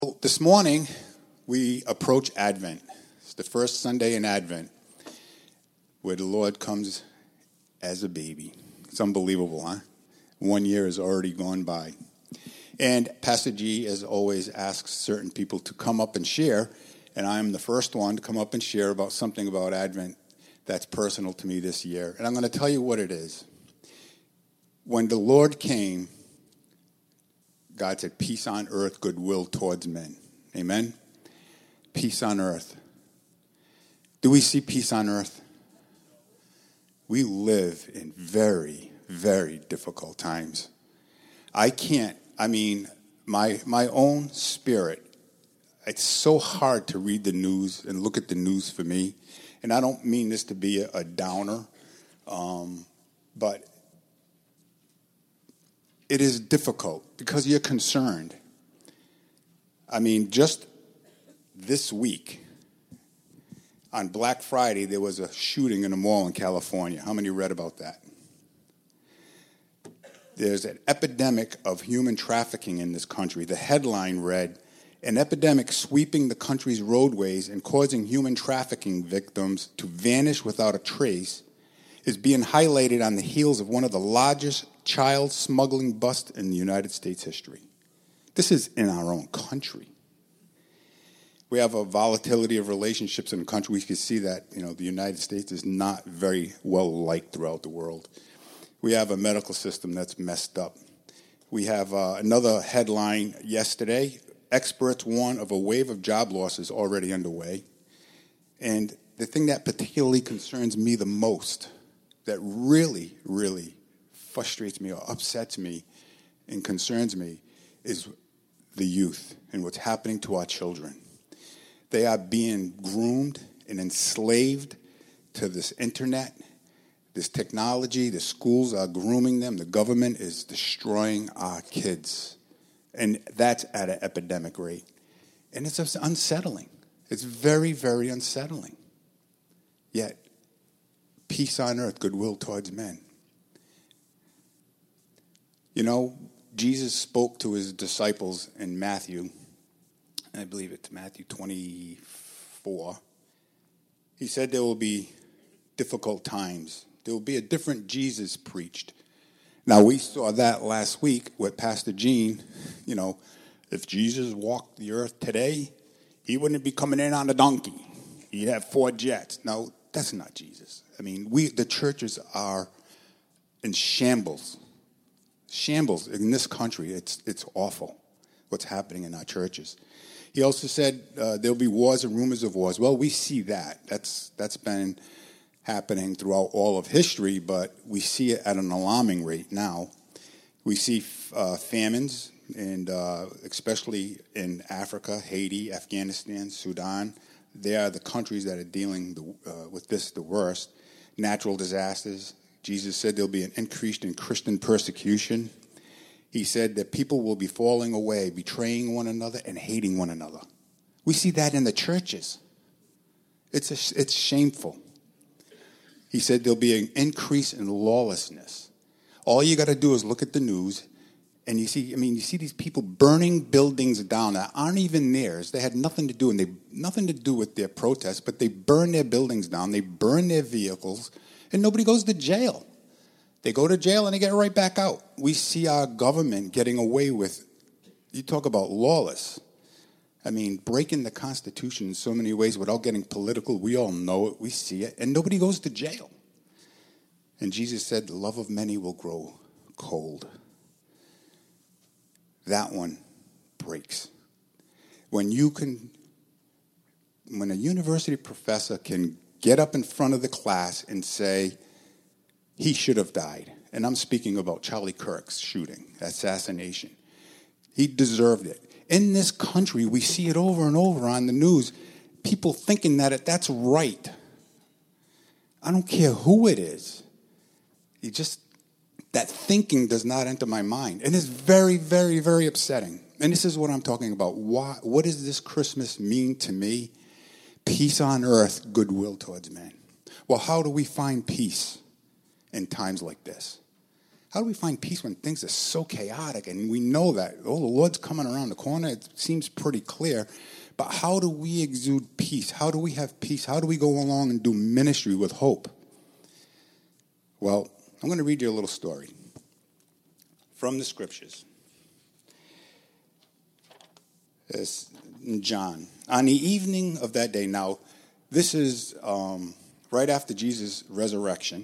Well, this morning, we approach Advent. It's the first Sunday in Advent where the Lord comes as a baby. It's unbelievable, huh? 1 year has already gone by. And Pastor G, as always, asks certain people to come up and share, and I'm the first one to come up and share about something about Advent that's personal to me this year. And I'm going to tell you what it is. When the Lord came, God said, peace on earth, goodwill towards men. Amen? Peace on earth. Do we see peace on earth? We live in very, very difficult times. My own spirit, it's so hard to read the news and look at the news for me. And I don't mean this to be a downer, but it is difficult because you're concerned. Just this week, on Black Friday, there was a shooting in a mall in California. How many read about that? There's an epidemic of human trafficking in this country. The headline read, an epidemic sweeping the country's roadways and causing human trafficking victims to vanish without a trace is being highlighted on the heels of one of the largest child smuggling busts in the United States history. This is in our own country. We have a volatility of relationships in the country. We can see that, the United States is not very well liked throughout the world. We have a medical system that's messed up. We have another headline yesterday. Experts warn of a wave of job losses already underway. And the thing that particularly concerns me the most, that really, really frustrates me or upsets me and concerns me, is the youth and what's happening to our children. They are being groomed and enslaved to this internet, this technology. The schools are grooming them. The government is destroying our kids. And that's at an epidemic rate. And it's unsettling. It's very, very unsettling. Yet, peace on earth, goodwill towards men. Jesus spoke to his disciples in Matthew, I believe it's Matthew 24. He said there will be difficult times. There will be a different Jesus preached. Now, we saw that last week with Pastor Gene. If Jesus walked the earth today, he wouldn't be coming in on a donkey. He'd have 4 jets. No, that's not Jesus. The churches are in shambles. Shambles in this country. It's awful what's happening in our churches. He also said there'll be wars and rumors of wars. Well, we see that. That's been happening throughout all of history, but we see it at an alarming rate now. We see famines, and especially in Africa, Haiti, Afghanistan, Sudan. They are the countries that are dealing with this the worst. Natural disasters. Jesus said there'll be an increase in Christian persecution. He said that people will be falling away, betraying one another and hating one another. We see that in the churches. It's shameful. He said there'll be an increase in lawlessness. All you got to do is look at the news, and you see these people burning buildings down that aren't even theirs. They had nothing to do, nothing to do with their protests, but they burn their buildings down, they burn their vehicles, and nobody goes to jail. They go to jail and they get right back out. We see our government getting away with, you talk about lawless. Breaking the Constitution in so many ways without getting political. We all know it. We see it. And nobody goes to jail. And Jesus said, the love of many will grow cold. That one breaks. When a university professor can get up in front of the class and say, he should have died. And I'm speaking about Charlie Kirk's shooting, assassination. He deserved it. In this country, we see it over and over on the news, people thinking that that's right. I don't care who it is. That thinking does not enter my mind. And it's very, very, very upsetting. And this is what I'm talking about. What does this Christmas mean to me? Peace on earth, goodwill towards men. Well, how do we find peace in times like this? How do we find peace when things are so chaotic and we know that, oh, the Lord's coming around the corner? It seems pretty clear. But how do we exude peace? How do we have peace? How do we go along and do ministry with hope? Well, I'm going to read you a little story from the scriptures. It's in John. On the evening of that day, now, this is right after Jesus' resurrection.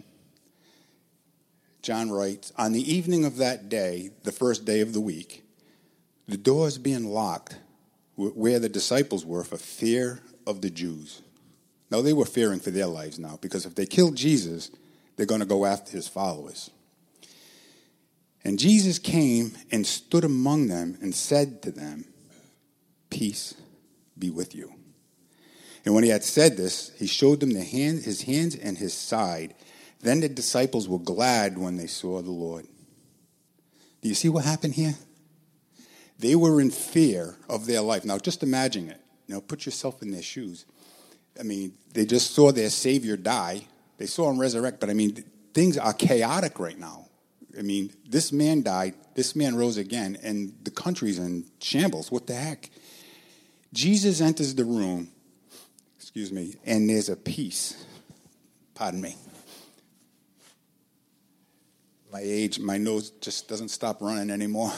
John writes, on the evening of that day, the first day of the week, the doors being locked where the disciples were for fear of the Jews. Now, they were fearing for their lives now, because if they killed Jesus, they're going to go after his followers. And Jesus came and stood among them and said to them, peace be with you. And when he had said this, he showed them his hands and his side. Then the disciples were glad when they saw the Lord. Do you see what happened here? They were in fear of their life. Now, just imagine it. Put yourself in their shoes. I mean, they just saw their Savior die. They saw him resurrect. But, I mean, things are chaotic right now. I mean, this man died. This man rose again. And the country's in shambles. What the heck? Jesus enters the room. And there's a peace. Pardon me. My age, my nose just doesn't stop running anymore.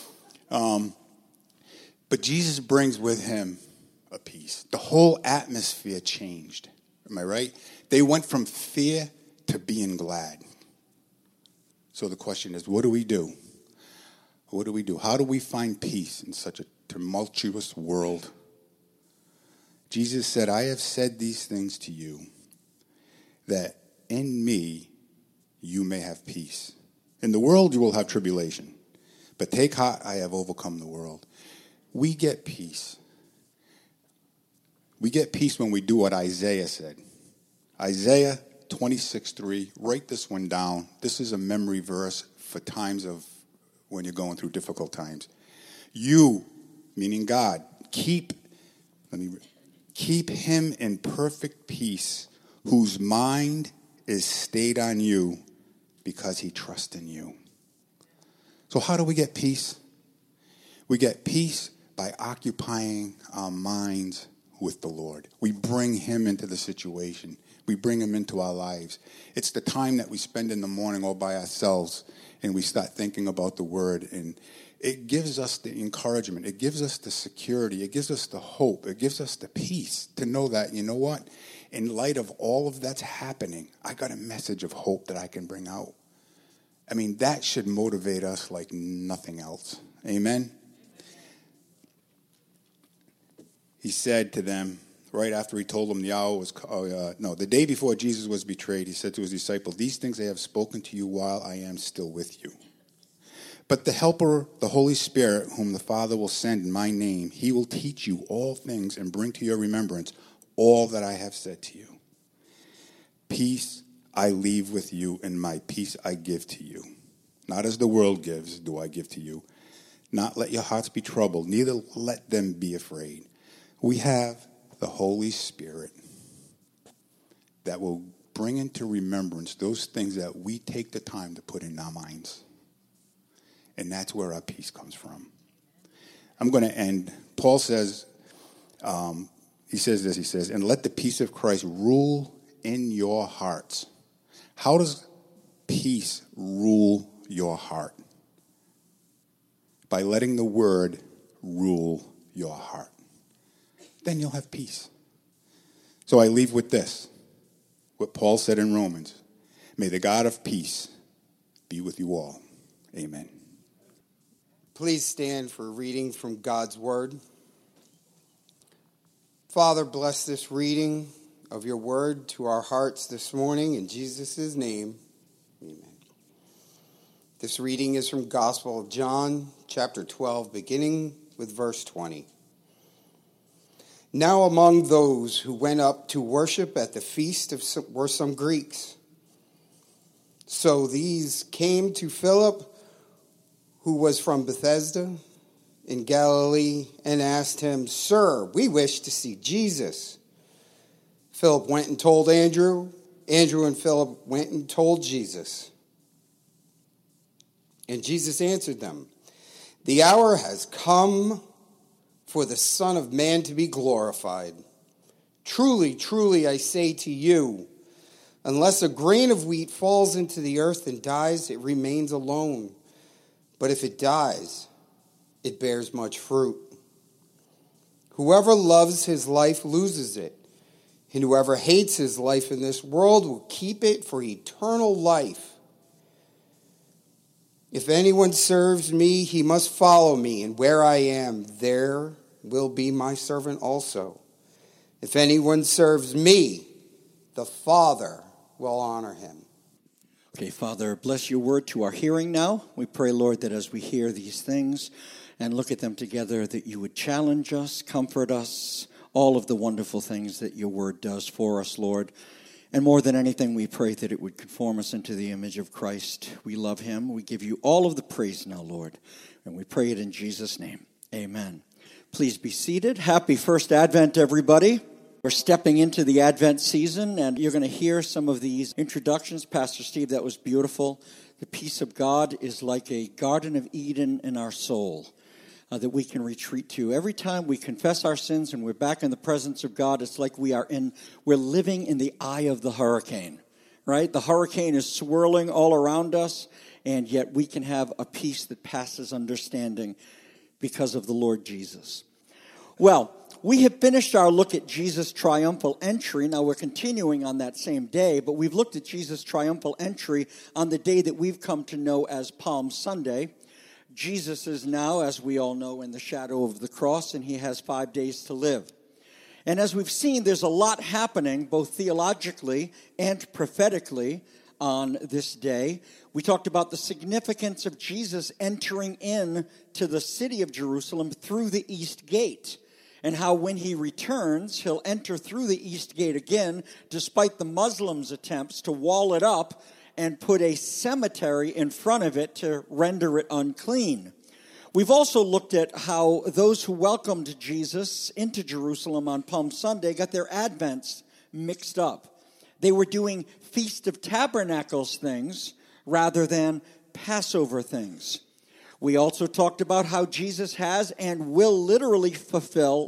But Jesus brings with him a peace. The whole atmosphere changed. Am I right? They went from fear to being glad. So the question is, what do we do? What do we do? How do we find peace in such a tumultuous world? Jesus said, I have said these things to you, that in me you may have peace. In the world you will have tribulation, but take heart, I have overcome the world. We get peace. We get peace when we do what Isaiah said. Isaiah 26:3, write this one down. This is a memory verse for times of when you're going through difficult times. You, meaning God, keep him in perfect peace, whose mind is stayed on you, because he trusts in you. So how do we get peace? We get peace by occupying our minds with the Lord. We bring him into the situation. We bring him into our lives. It's the time that we spend in the morning all by ourselves, and we start thinking about the word, and it gives us the encouragement. It gives us the security. It gives us the hope. It gives us the peace to know that, you know what? In light of all of that's happening, I got a message of hope that I can bring out. I mean, that should motivate us like nothing else. Amen? He said to them, right after he told them the hour was, the day before Jesus was betrayed, he said to his disciples, these things I have spoken to you while I am still with you. But the Helper, the Holy Spirit, whom the Father will send in my name, he will teach you all things and bring to your remembrance all that I have said to you. Peace I leave with you, and my peace I give to you. Not as the world gives do I give to you. Not let your hearts be troubled, neither let them be afraid. We have the Holy Spirit that will bring into remembrance those things that we take the time to put in our minds. And that's where our peace comes from. I'm going to end. Paul says, he says, and let the peace of Christ rule in your hearts. How does peace rule your heart? By letting the word rule your heart. Then you'll have peace. So I leave with this, what Paul said in Romans. May the God of peace be with you all. Amen. Please stand for a reading from God's word. Father, bless this reading of your word to our hearts this morning in Jesus' name. Amen. This reading is from Gospel of John, chapter 12, beginning with verse 20. Now among those who went up to worship at the feast were some Greeks. So these came to Philip, who was from Bethsaida in Galilee, and asked him, Sir, we wish to see Jesus. Philip went and told Andrew. Andrew and Philip went and told Jesus. And Jesus answered them, "The hour has come for the Son of Man to be glorified. Truly, truly, I say to you, unless a grain of wheat falls into the earth and dies, it remains alone. But if it dies, it bears much fruit. Whoever loves his life loses it, and whoever hates his life in this world will keep it for eternal life. If anyone serves me, he must follow me, and where I am, there will be my servant also. If anyone serves me, the Father will honor him." Okay, Father, bless your word to our hearing now. We pray, Lord, that as we hear these things and look at them together, that you would challenge us, comfort us, all of the wonderful things that your word does for us, Lord. And more than anything, we pray that it would conform us into the image of Christ. We love him. We give you all of the praise now, Lord. And we pray it in Jesus' name. Amen. Please be seated. Happy first Advent, everybody. We're stepping into the Advent season, and you're going to hear some of these introductions. Pastor Steve, that was beautiful. The peace of God is like a Garden of Eden in our soul that we can retreat to. Every time we confess our sins and we're back in the presence of God, it's like we're living in the eye of the hurricane, right? The hurricane is swirling all around us, and yet we can have a peace that passes understanding because of the Lord Jesus. Well, we have finished our look at Jesus' triumphal entry. Now we're continuing on that same day, but we've looked at Jesus' triumphal entry on the day that we've come to know as Palm Sunday. Jesus is now, as we all know, in the shadow of the cross, and he has 5 days to live. And as we've seen, there's a lot happening, both theologically and prophetically, on this day. We talked about the significance of Jesus entering in to the city of Jerusalem through the East Gate, and how when he returns, he'll enter through the East Gate again, despite the Muslims' attempts to wall it up and put a cemetery in front of it to render it unclean. We've also looked at how those who welcomed Jesus into Jerusalem on Palm Sunday got their Advents mixed up. They were doing Feast of Tabernacles things rather than Passover things. We also talked about how Jesus has and will literally fulfill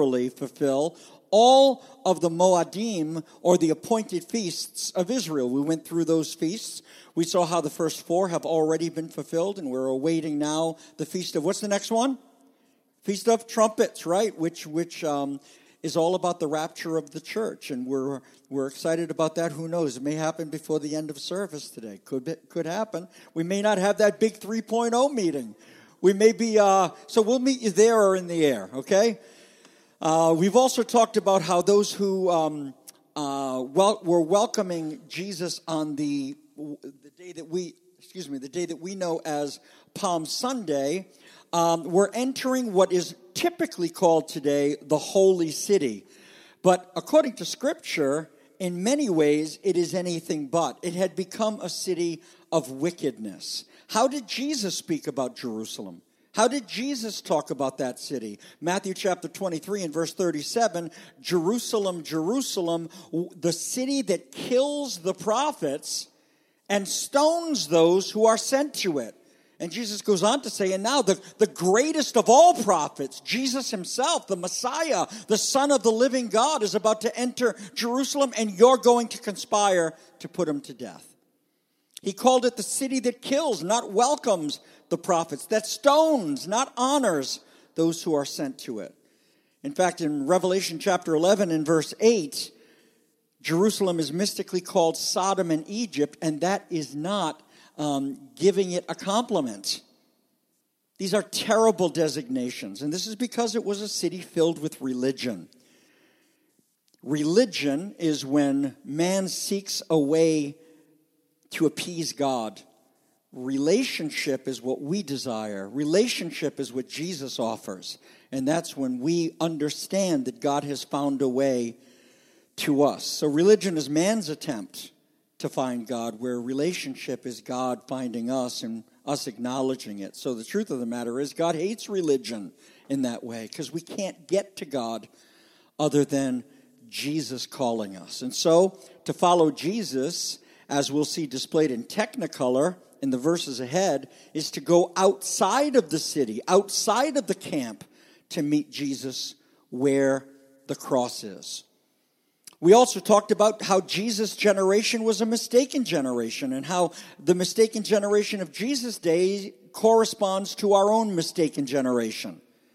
all of the Moadim, or the appointed feasts of Israel. We went through those feasts. We saw how the first 4 have already been fulfilled, and we're awaiting now the feast of, what's the next one? Feast of Trumpets, right? Which is all about the rapture of the church, and we're excited about that. Who knows? It may happen before the end of service today. Could happen. We may not have that big 3.0 meeting. We may be, so we'll meet you there or in the air, okay? We've also talked about how those who were welcoming Jesus on the day that we know as Palm Sunday, were entering what is typically called today the Holy City. But according to Scripture, in many ways, it is anything but. It had become a city of wickedness. How did Jesus speak about Jerusalem? How did Jesus talk about that city? Matthew chapter 23 and verse 37, Jerusalem, Jerusalem, the city that kills the prophets and stones those who are sent to it. And Jesus goes on to say, and now the greatest of all prophets, Jesus himself, the Messiah, the Son of the living God, is about to enter Jerusalem, and you're going to conspire to put him to death. He called it the city that kills, not welcomes the prophets, that stones, not honors those who are sent to it. In fact, in Revelation chapter 11 and verse 8, Jerusalem is mystically called Sodom and Egypt, and that is not giving it a compliment. These are terrible designations, and this is because it was a city filled with religion. Religion is when man seeks a way to appease God. Relationship is what we desire. Relationship is what Jesus offers. And that's when we understand that God has found a way to us. So religion is man's attempt to find God, where relationship is God finding us and us acknowledging it. So the truth of the matter is God hates religion in that way, because we can't get to God other than Jesus calling us. And so to follow Jesus, as we'll see displayed in Technicolor in the verses ahead is to go outside of the city, outside of the camp, to meet Jesus where the cross is. We also talked about how Jesus' generation was a mistaken generation and how the mistaken generation of Jesus' day corresponds to our own mistaken generation.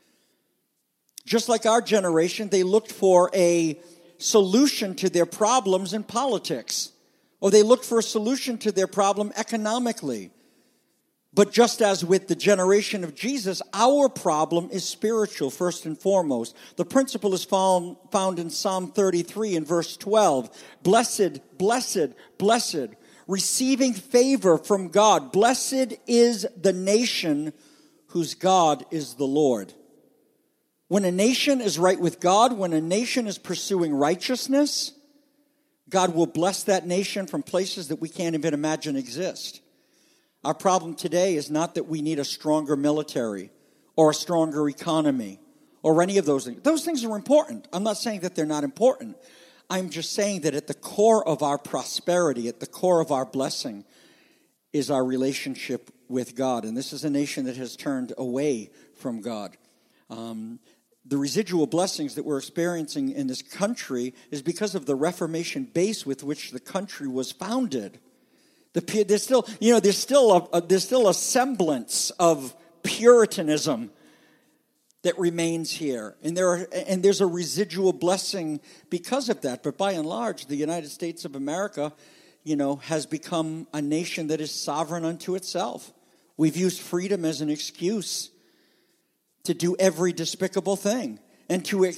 Just like our generation, they looked for a solution to their problems in politics, or they looked for a solution to their problem economically. But just as with the generation of Jesus, our problem is spiritual first and foremost. The principle is found in Psalm 33 in verse 12. Blessed, blessed, blessed, receiving favor from God. Blessed is the nation whose God is the Lord. When a nation is right with God, when a nation is pursuing righteousness, God will bless that nation from places that we can't even imagine exist. Our problem today is not that we need a stronger military or a stronger economy or any of those things. Those things are important. I'm not saying that they're not important. I'm just saying that at the core of our prosperity, at the core of our blessing, is our relationship with God. And this is a nation that has turned away from God. The residual blessings that we're experiencing in this country is because of the Reformation base with which the country was founded. There's still a semblance of Puritanism that remains here, and there's a residual blessing because of that. But by and large, the United States of America, has become a nation that is sovereign unto itself. We've used freedom as an excuse to do every despicable thing and to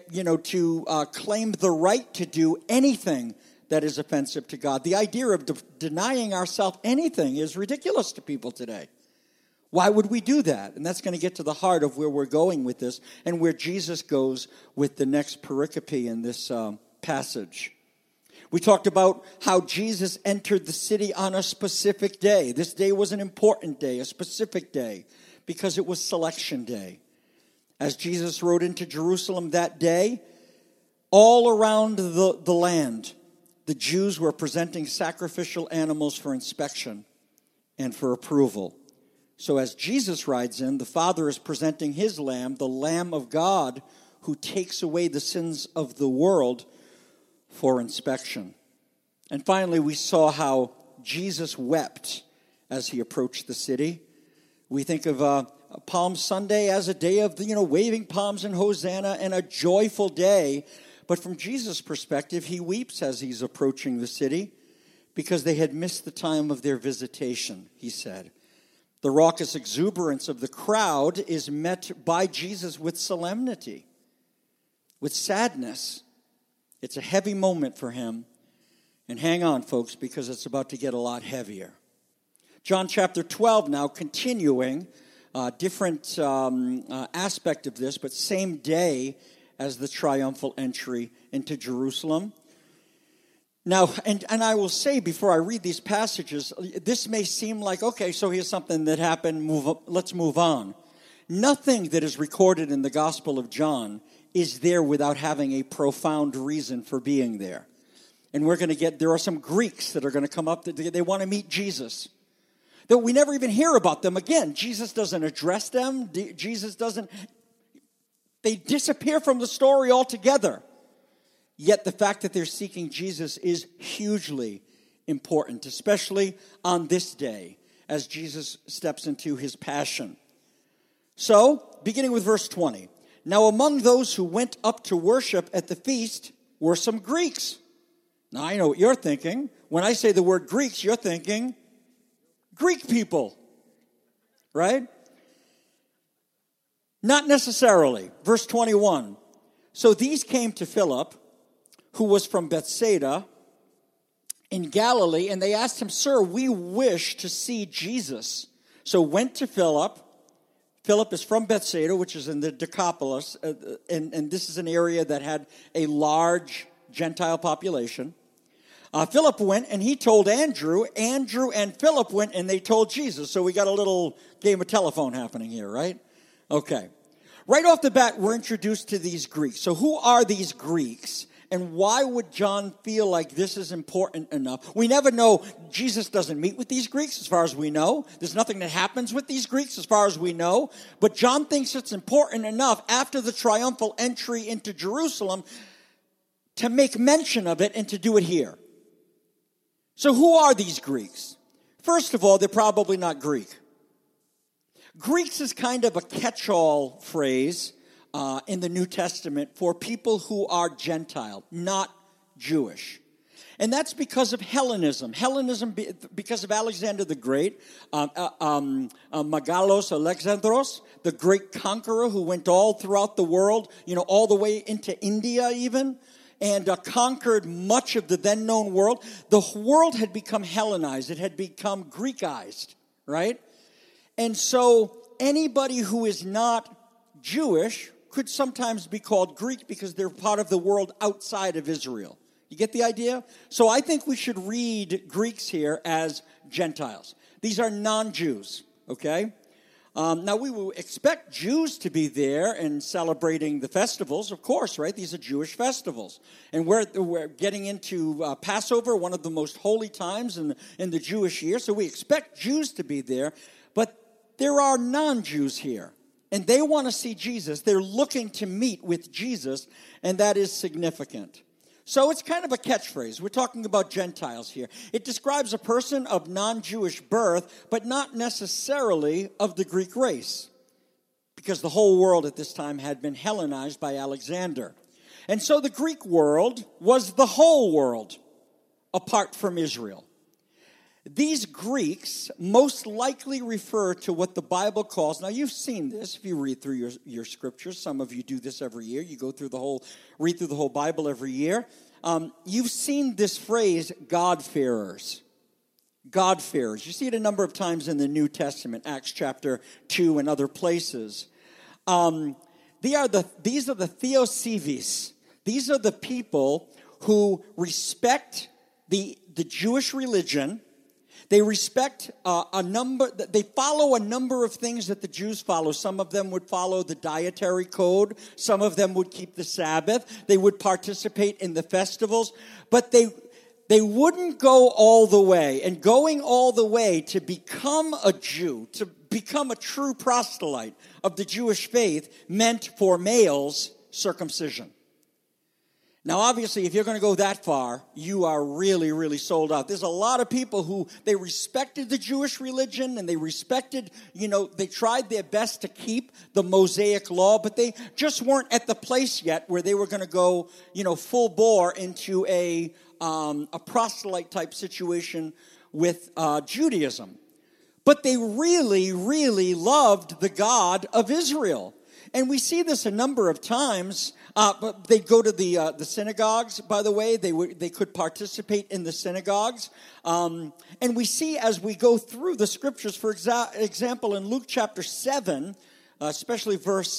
claim the right to do anything that is offensive to God. The idea of denying ourselves anything is ridiculous to people today. Why would we do that? And that's going to get to the heart of where we're going with this and where Jesus goes with the next pericope in this passage. We talked about how Jesus entered the city on a specific day. This day was an important day, a specific day, because it was selection day. As Jesus rode into Jerusalem that day, all around the land, the Jews were presenting sacrificial animals for inspection and for approval. So as Jesus rides in, the Father is presenting his Lamb, the Lamb of God, who takes away the sins of the world, for inspection. And finally, we saw how Jesus wept as he approached the city. We think of Palm Sunday as a day of waving palms and Hosanna and a joyful day. But from Jesus' perspective, he weeps as he's approaching the city because they had missed the time of their visitation, he said. The raucous exuberance of the crowd is met by Jesus with solemnity, with sadness. It's a heavy moment for him. And hang on, folks, because it's about to get a lot heavier. John chapter 12 now, continuing, different aspect of this, but same day as the triumphal entry into Jerusalem. Now, and I will say before I read these passages, this may seem like, okay, so here's something that happened, let's move on. Nothing that is recorded in the Gospel of John is there without having a profound reason for being there. And there are some Greeks that are going to come up, that they want to meet Jesus. That we never even hear about them again. Jesus doesn't address them. They disappear from the story altogether. Yet the fact that they're seeking Jesus is hugely important, especially on this day as Jesus steps into his passion. So, beginning with verse 20. Now among those who went up to worship at the feast were some Greeks. Now I know what you're thinking. When I say the word Greeks, you're thinking Greek people, right? Not necessarily. Verse 21. So these came to Philip, who was from Bethsaida in Galilee, and they asked him, Sir, we wish to see Jesus. So went to Philip. Philip is from Bethsaida, which is in the Decapolis, and this is an area that had a large Gentile population. Philip went, and he told Andrew. Andrew and Philip went, and they told Jesus. So we got a little game of telephone happening here, right? Okay. Right off the bat, we're introduced to these Greeks. So who are these Greeks? And why would John feel like this is important enough? We never know. Jesus doesn't meet with these Greeks as far as we know. There's nothing that happens with these Greeks as far as we know. But John thinks it's important enough after the triumphal entry into Jerusalem to make mention of it and to do it here. So who are these Greeks? First of all, they're probably not Greek. Greeks is kind of a catch-all phrase in the New Testament for people who are Gentile, not Jewish. And that's because of Hellenism. Hellenism, because of Alexander the Great, Megalos Alexandros, the great conqueror who went all throughout the world, all the way into India even, and conquered much of the then known world. The world had become Hellenized. It had become Greekized, right? And so anybody who is not Jewish could sometimes be called Greek because they're part of the world outside of Israel. You get the idea? So I think we should read Greeks here as Gentiles. These are non-Jews, okay? Now, we will expect Jews to be there and celebrating the festivals, of course, right? These are Jewish festivals. And we're getting into Passover, one of the most holy times in the Jewish year. So we expect Jews to be there. But there are non-Jews here. And they want to see Jesus. They're looking to meet with Jesus, and that is significant. So it's kind of a catchphrase. We're talking about Gentiles here. It describes a person of non-Jewish birth, but not necessarily of the Greek race, because the whole world at this time had been Hellenized by Alexander. And so the Greek world was the whole world apart from Israel. These Greeks most likely refer to what the Bible calls, now you've seen this if you read through your scriptures. Some of you do this every year. You read through the whole Bible every year. You've seen this phrase, God-fearers. God-fearers. You see it a number of times in the New Testament, Acts chapter 2 and other places. These are the Theosivis. These are the people who respect the Jewish religion. They respect they follow a number of things that the Jews follow. Some of them would follow the dietary code. Some of them would keep the Sabbath. They would participate in the festivals. But they wouldn't go all the way. And going all the way to become a Jew, to become a true proselyte of the Jewish faith, meant for males circumcision. Now, obviously, if you're going to go that far, you are really, really sold out. There's a lot of people who, they respected the Jewish religion, and they respected, they tried their best to keep the Mosaic law, but they just weren't at the place yet where they were going to go, full bore into a proselyte type situation with Judaism. But they really, really loved the God of Israel. And we see this a number of times. But they go to the synagogues, by the way. They could participate in the synagogues. And we see as we go through the scriptures, for example, in Luke chapter 7, especially verse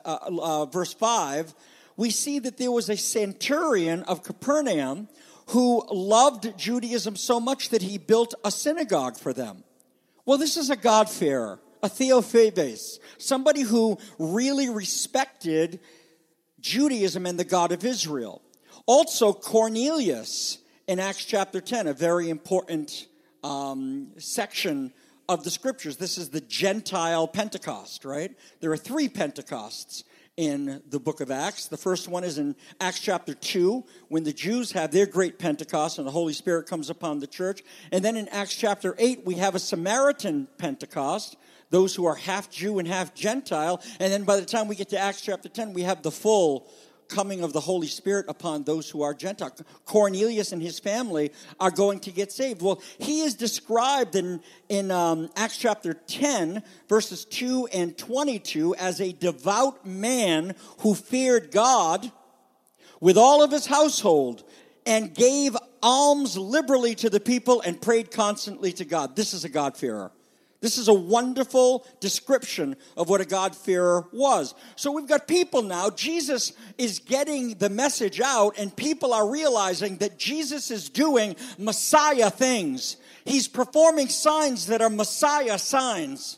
5, we see that there was a centurion of Capernaum who loved Judaism so much that he built a synagogue for them. Well, this is a God-fearer, a Theophebes, somebody who really respected Judaism and the God of Israel. Also, Cornelius in Acts chapter 10, a very important section of the scriptures. This is the Gentile Pentecost, right? There are 3 Pentecosts in the book of Acts. The first one is in Acts chapter 2, when the Jews have their great Pentecost and the Holy Spirit comes upon the church. And then in Acts chapter 8, we have a Samaritan Pentecost, those who are half Jew and half Gentile. And then by the time we get to Acts chapter 10, we have the full coming of the Holy Spirit upon those who are Gentile. Cornelius and his family are going to get saved. Well, he is described in Acts chapter 10, verses 2 and 22, as a devout man who feared God with all of his household and gave alms liberally to the people and prayed constantly to God. This is a God-fearer. This is a wonderful description of what a God-fearer was. So we've got people now. Jesus is getting the message out, and people are realizing that Jesus is doing Messiah things. He's performing signs that are Messiah signs.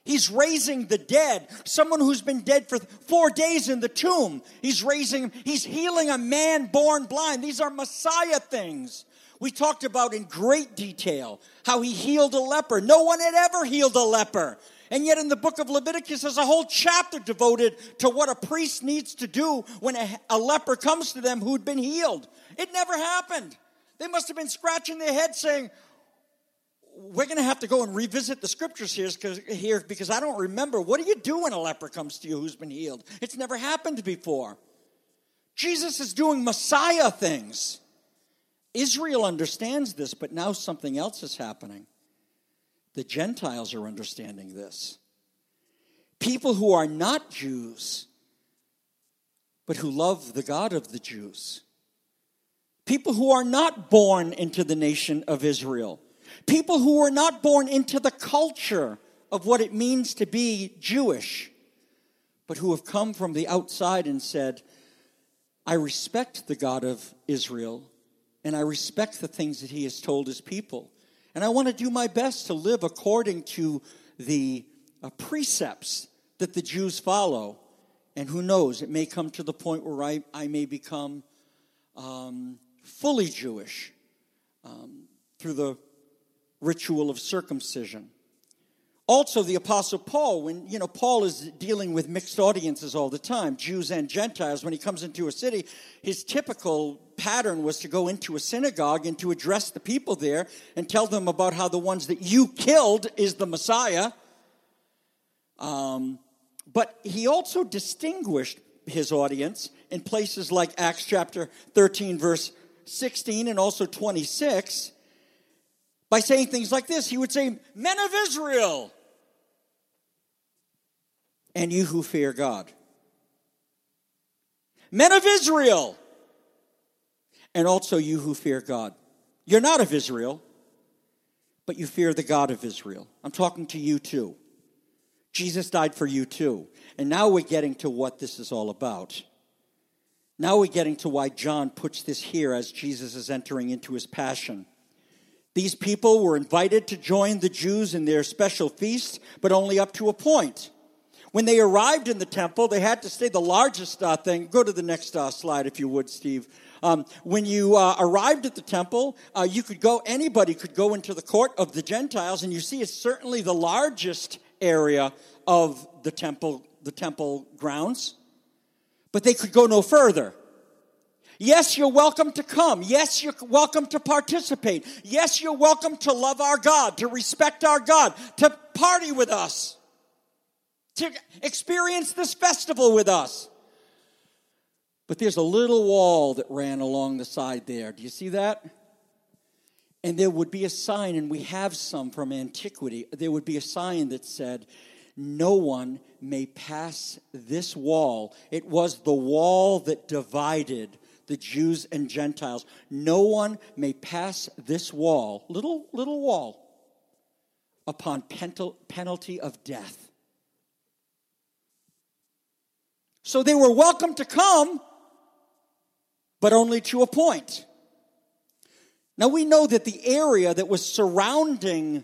He's raising the dead. Someone who's been dead for 4 days in the tomb. He's raising him. He's healing a man born blind. These are Messiah things. We talked about in great detail how he healed a leper. No one had ever healed a leper. And yet in the book of Leviticus, there's a whole chapter devoted to what a priest needs to do when a leper comes to them who'd been healed. It never happened. They must have been scratching their head saying, we're going to have to go and revisit the scriptures here because I don't remember. What do you do when a leper comes to you who's been healed? It's never happened before. Jesus is doing Messiah things. Israel understands this, but now something else is happening. The Gentiles are understanding this. People who are not Jews, but who love the God of the Jews. People who are not born into the nation of Israel. People who were not born into the culture of what it means to be Jewish, but who have come from the outside and said, I respect the God of Israel, and I respect the things that he has told his people. And I want to do my best to live according to the precepts that the Jews follow. And who knows, it may come to the point where I may become fully Jewish through the ritual of circumcision. Also, the Apostle Paul, when, Paul is dealing with mixed audiences all the time, Jews and Gentiles. When he comes into a city, his typical pattern was to go into a synagogue and to address the people there and tell them about how the ones that you killed is the Messiah. But he also distinguished his audience in places like Acts chapter 13, verse 16, and also 26, by saying things like this. He would say, men of Israel, and you who fear God. Men of Israel, and also you who fear God. You're not of Israel, but you fear the God of Israel. I'm talking to you too. Jesus died for you too. And now we're getting to what this is all about. Now we're getting to why John puts this here as Jesus is entering into his passion. These people were invited to join the Jews in their special feast, but only up to a point. When they arrived in the temple, they had to stay the largest thing. Go to the next slide, if you would, Steve. When you arrived at the temple, anybody could go into the court of the Gentiles, and you see it's certainly the largest area of the temple grounds. But they could go no further. Yes, you're welcome to come. Yes, you're welcome to participate. Yes, you're welcome to love our God, to respect our God, to party with us, to experience this festival with us. But there's a little wall that ran along the side there. Do you see that? And there would be a sign, and we have some from antiquity. There would be a sign that said, no one may pass this wall. It was the wall that divided the Jews and Gentiles. No one may pass this wall, little wall, upon penalty of death. So they were welcome to come, but only to a point. Now we know that the area that was surrounding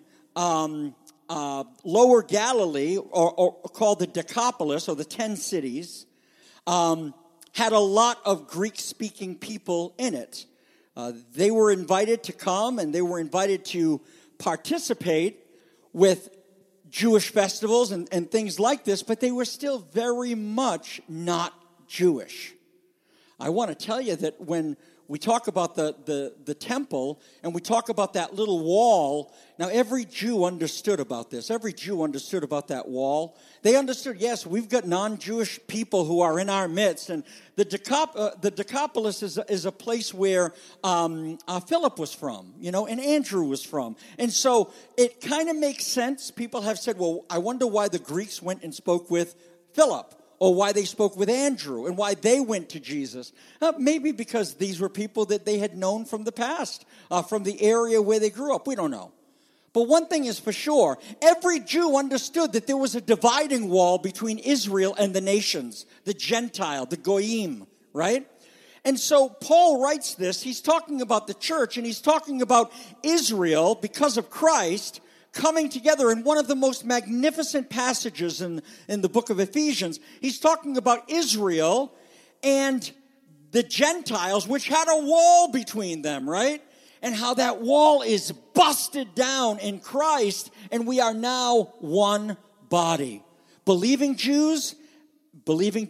Lower Galilee, or called the Decapolis, or the 10 cities, had a lot of Greek-speaking people in it. They were invited to come, and they were invited to participate with Jewish festivals and things like this, but they were still very much not Jewish. I want to tell you that when we talk about the temple, and we talk about that little wall. Now, every Jew understood about this. Every Jew understood about that wall. They understood, yes, we've got non-Jewish people who are in our midst. And the Decapolis is a place where Philip was from, and Andrew was from. And so it kind of makes sense. People have said, well, I wonder why the Greeks went and spoke with Philip, or why they spoke with Andrew, and why they went to Jesus. Maybe because these were people that they had known from the past, from the area where they grew up. We don't know. But one thing is for sure, every Jew understood that there was a dividing wall between Israel and the nations, the Gentile, the Goyim, right? And so Paul writes this. He's talking about the church, and he's talking about Israel, because of Christ, coming together in one of the most magnificent passages in the book of Ephesians. He's talking about Israel and the Gentiles, which had a wall between them, right? And how that wall is busted down in Christ, and we are now one body. Believing Jews believing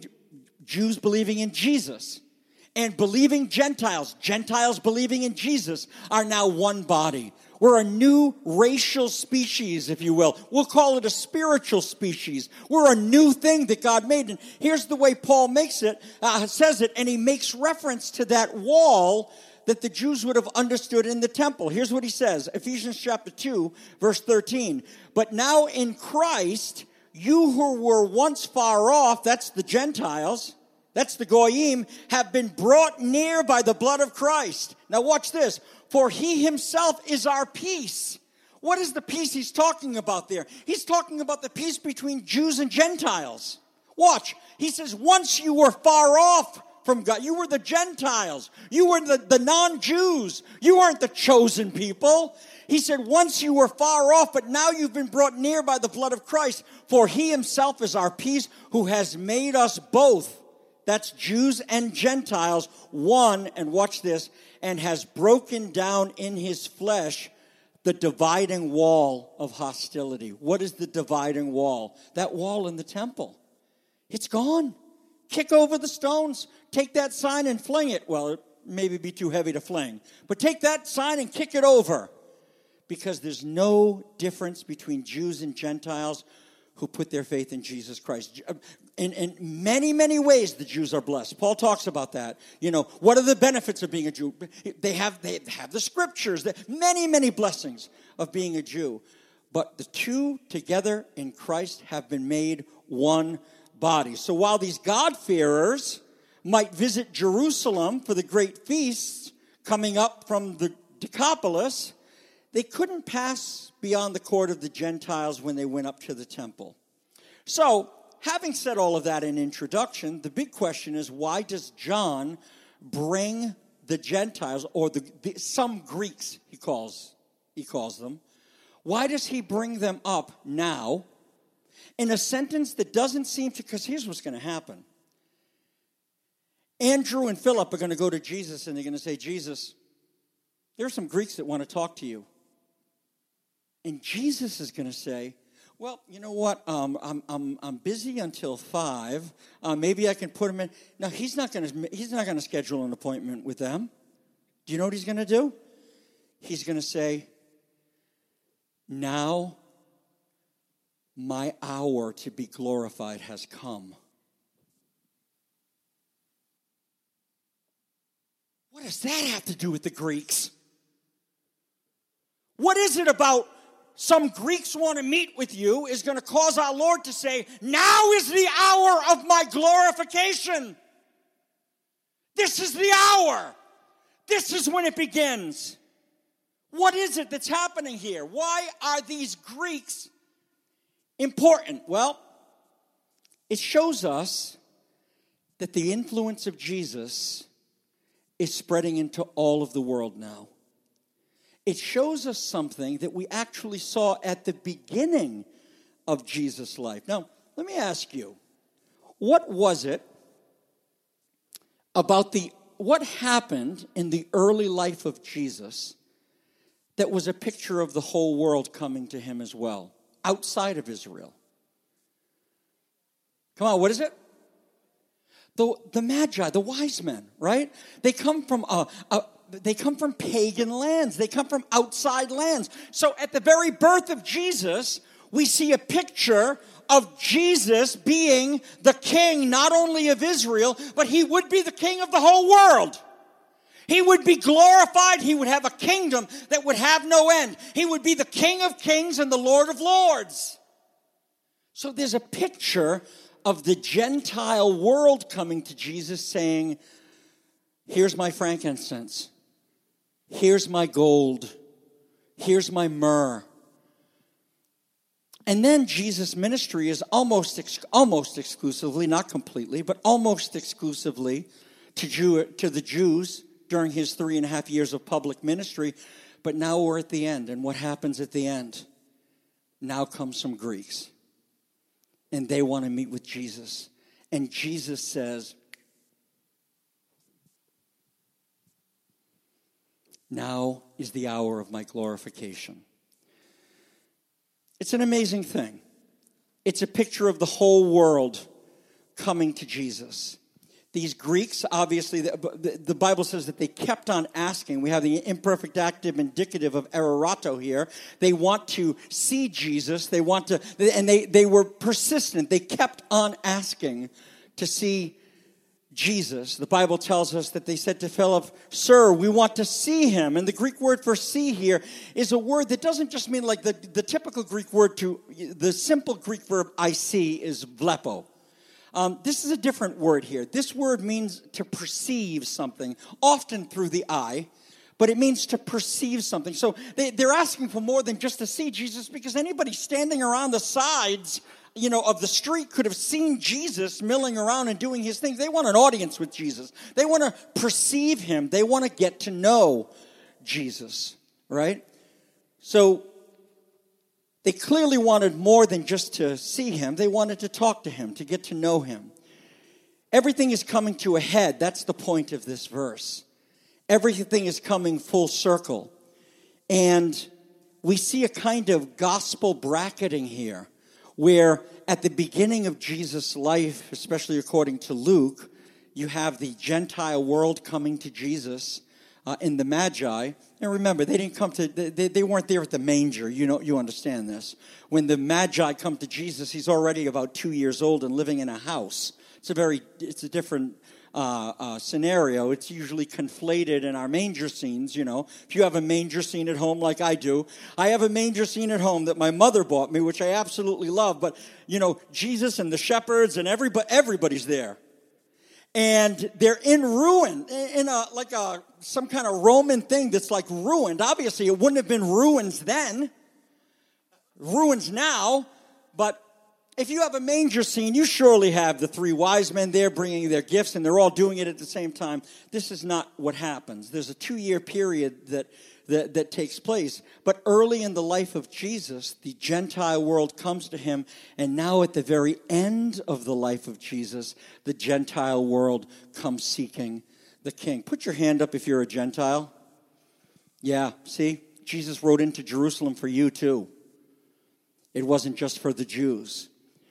in Jesus, and believing Gentiles believing in Jesus, are now one body. We're a new racial species, if you will. We'll call it a spiritual species. We're a new thing that God made. And here's the way Paul says it, and he makes reference to that wall that the Jews would have understood in the temple. Here's what he says, Ephesians chapter 2, verse 13. But now in Christ, you who were once far off, that's the Gentiles, that's the Goyim, have been brought near by the blood of Christ. Now watch this. For he himself is our peace. What is the peace he's talking about there? He's talking about the peace between Jews and Gentiles. Watch. He says, once you were far off from God. You were the Gentiles. You were the non-Jews. You weren't the chosen people. He said, once you were far off, but now you've been brought near by the blood of Christ. For he himself is our peace, who has made us both, that's Jews and Gentiles, one, and watch this, and has broken down in his flesh the dividing wall of hostility. What is the dividing wall? That wall in the temple. It's gone. Kick over the stones. Take that sign and fling it. Well, it maybe be too heavy to fling. But take that sign and kick it over. Because there's no difference between Jews and Gentiles who put their faith in Jesus Christ. In many, many ways, the Jews are blessed. Paul talks about that. You know, what are the benefits of being a Jew? They have the scriptures. Many, many blessings of being a Jew. But the two together in Christ have been made one body. So while these God-fearers might visit Jerusalem for the great feasts coming up from the Decapolis, they couldn't pass beyond the court of the Gentiles when they went up to the temple. So, having said all of that in introduction, the big question is, why does John bring the Gentiles, or some Greeks, he calls them, why does he bring them up now in a sentence that doesn't seem to, because here's what's going to happen. Andrew and Philip are going to go to Jesus and they're going to say, Jesus, there are some Greeks that want to talk to you. And Jesus is going to say, well, you know what? I'm busy until 5. Maybe I can put him in. No, he's not going to schedule an appointment with them. Do you know what he's going to do? He's going to say, now my hour to be glorified has come. What does that have to do with the Greeks? What is it about some Greeks want to meet with you is going to cause our Lord to say, now is the hour of my glorification. This is the hour. This is when it begins. What is it that's happening here? Why are these Greeks important? Well, it shows us that the influence of Jesus is spreading into all of the world now. It shows us something that we actually saw at the beginning of Jesus' life. Now, let me ask you, what was it about what happened in the early life of Jesus that was a picture of the whole world coming to him as well, outside of Israel? Come on, what is it? The Magi, the wise men, right? They come from pagan lands. They come from outside lands. So at the very birth of Jesus, we see a picture of Jesus being the king not only of Israel, but he would be the king of the whole world. He would be glorified. He would have a kingdom that would have no end. He would be the King of kings and the Lord of lords. So there's a picture of the Gentile world coming to Jesus saying, here's my frankincense. Here's my gold. Here's my myrrh. And then Jesus' ministry is almost exclusively, not completely, but almost exclusively to the Jews during his 3.5 years of public ministry. But now we're at the end. And what happens at the end? now come some Greeks. And they want to meet with Jesus. And Jesus says, now is the hour of my glorification. It's an amazing thing. It's a picture of the whole world coming to Jesus. These Greeks, obviously, the Bible says that they kept on asking. We have the imperfect active indicative of erarato here. They want to see Jesus. They want to, and they were persistent. They kept on asking to see Jesus. The Bible tells us that they said to Philip, "Sir, we want to see him." And the Greek word for see here is a word that doesn't just mean like the typical Greek word the simple Greek verb I see is vlepo. This is a different word here. This word means to perceive something, often through the eye, but it means to perceive something. So they're asking for more than just to see Jesus, because anybody standing around the sides, of the street could have seen Jesus milling around and doing his thing. They want an audience with Jesus. They want to perceive him. They want to get to know Jesus, right? So they clearly wanted more than just to see him. They wanted to talk to him, to get to know him. Everything is coming to a head. That's the point of this verse. Everything is coming full circle. And we see a kind of gospel bracketing here, where at the beginning of Jesus' life, especially according to Luke, you have the Gentile world coming to Jesus in the Magi. And remember, they didn't come to, they weren't there at the manger. You understand this. When the Magi come to Jesus, he's already about 2 years old and living in a house. It's a different scenario. It's usually conflated in our manger scenes, If you have a manger scene at home like I do, I have a manger scene at home that my mother bought me, which I absolutely love. But, Jesus and the shepherds and everybody's there. And they're in ruin, in some kind of Roman thing that's like ruined. Obviously, it wouldn't have been ruins then. Ruins now. But if you have a manger scene, you surely have the 3 wise men there bringing their gifts, and they're all doing it at the same time. This is not what happens. There's a 2-year period that takes place. But early in the life of Jesus, the Gentile world comes to him, and now at the very end of the life of Jesus, the Gentile world comes seeking the king. Put your hand up if you're a Gentile. Yeah, see? Jesus rode into Jerusalem for you too. It wasn't just for the Jews.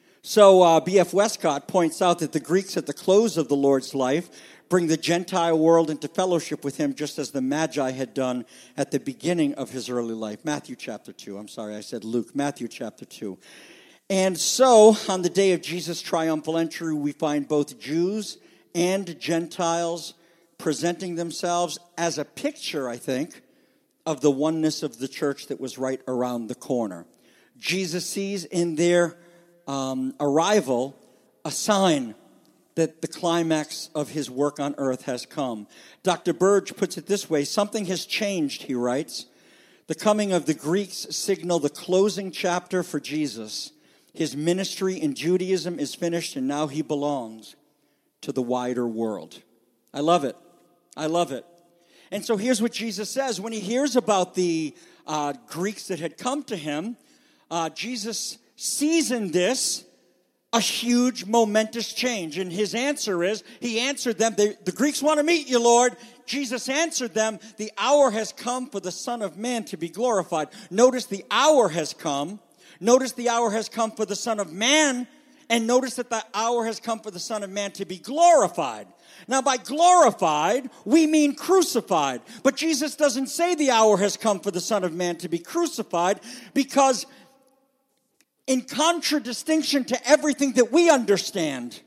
So B.F. Westcott points out that the Greeks at the close of the Lord's life bring the Gentile world into fellowship with him, just as the Magi had done at the beginning of his early life. Matthew chapter 2. I'm sorry, I said Luke. Matthew chapter 2. And so, on the day of Jesus' triumphal entry, we find both Jews and Gentiles presenting themselves as a picture, I think, of the oneness of the church that was right around the corner. Jesus sees in their arrival a sign that the climax of his work on earth has come. Dr. Burge puts it this way: something has changed, he writes. The coming of the Greeks signal the closing chapter for Jesus. His ministry in Judaism is finished, and now he belongs to the wider world. I love it. I love it. And so here's what Jesus says. When he hears about the Greeks that had come to him, Jesus sees in this a huge, momentous change. And his answer is, he answered them, the Greeks want to meet you, Lord. Jesus answered them, the hour has come for the Son of Man to be glorified. Notice the hour has come. Notice the hour has come for the Son of Man. And notice that the hour has come for the Son of Man to be glorified. Now, by glorified, we mean crucified. But Jesus doesn't say the hour has come for the Son of Man to be crucified, because in contradistinction to everything that we understand,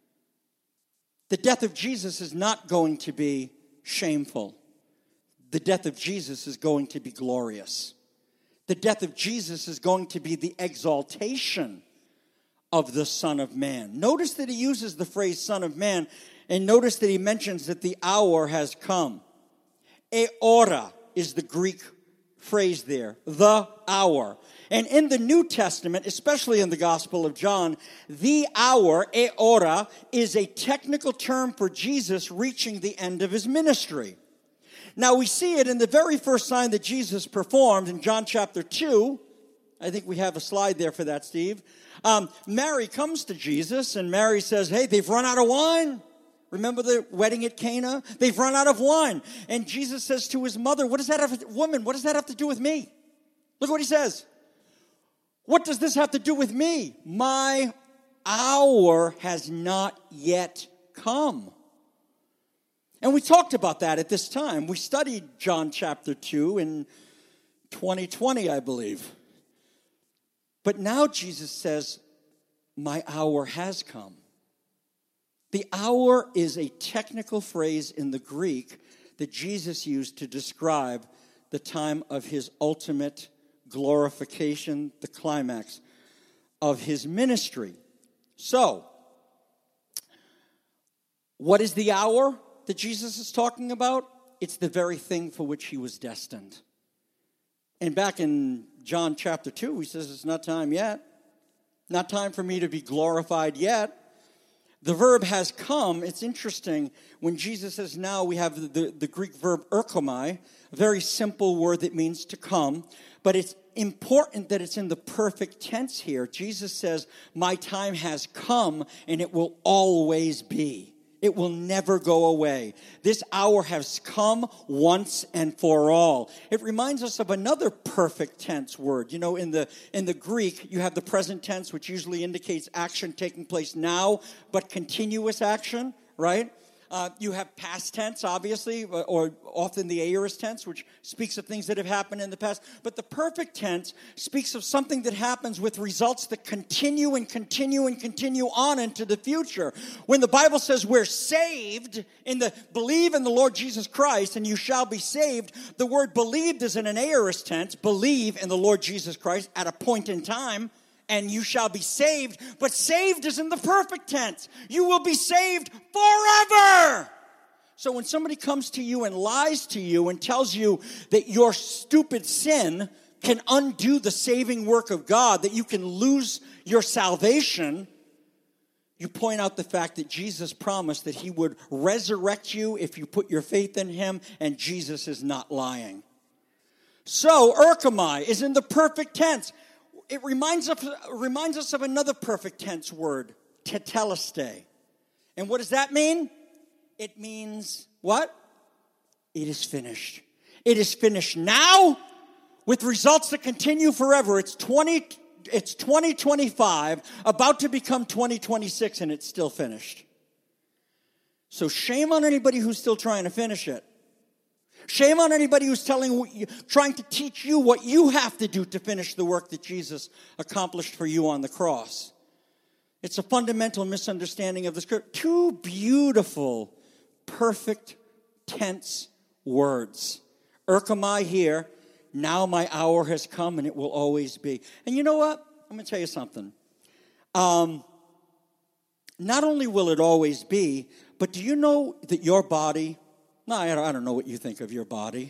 the death of Jesus is not going to be shameful. The death of Jesus is going to be glorious. The death of Jesus is going to be the exaltation of the Son of Man. Notice that he uses the phrase Son of Man, and notice that he mentions that the hour has come. Eora is the Greek phrase there, the hour. And in the New Testament, especially in the Gospel of John, the hour, eora, is a technical term for Jesus reaching the end of his ministry. Now we see it in the very first sign that Jesus performed in John chapter 2. I think we have a slide there for that, Steve. Mary comes to Jesus, and Mary says, hey, they've run out of wine. Remember the wedding at Cana? They've run out of wine. And Jesus says to his mother, what does that have to do with me? Look what he says. What does this have to do with me? My hour has not yet come. And we talked about that at this time. We studied John chapter 2 in 2020, I believe. But now Jesus says, my hour has come. The hour is a technical phrase in the Greek that Jesus used to describe the time of his ultimate glorification, the climax of his ministry. So, what is the hour that Jesus is talking about? It's the very thing for which he was destined. And back in John chapter 2, he says it's not time yet. Not time for me to be glorified yet. The verb has come. It's interesting. When Jesus says now, we have the Greek verb erchomai, a very simple word that means to come. But it's important that it's in the perfect tense here. Jesus says, my time has come and it will always be. It will never go away. This hour has come once and for all. It reminds us of another perfect tense word. You know, in the Greek, you have the present tense, which usually indicates action taking place now, but continuous action, right? You have past tense, obviously, or often the aorist tense, which speaks of things that have happened in the past. But the perfect tense speaks of something that happens with results that continue and continue and continue on into the future. When the Bible says we're saved, believe in the Lord Jesus Christ and you shall be saved, the word believed is in an aorist tense, believe in the Lord Jesus Christ at a point in time, and you shall be saved. But saved is in the perfect tense. You will be saved forever. So when somebody comes to you and lies to you and tells you that your stupid sin can undo the saving work of God, that you can lose your salvation, you point out the fact that Jesus promised that he would resurrect you if you put your faith in him, and Jesus is not lying. So, erchomai is in the perfect tense. It reminds us of another perfect tense word, tetelestai. And what does that mean? It means what? It is finished. It is finished now with results that continue forever. It's 2025, about to become 2026, and it's still finished. So shame on anybody who's still trying to finish it. Shame on anybody who's trying to teach you what you have to do to finish the work that Jesus accomplished for you on the cross. It's a fundamental misunderstanding of the scripture. Two beautiful, perfect tense words. Erchomai here, now my hour has come and it will always be. And you know what? I'm going to tell you something. Not only will it always be, but do you know that your body... No, I don't know what you think of your body.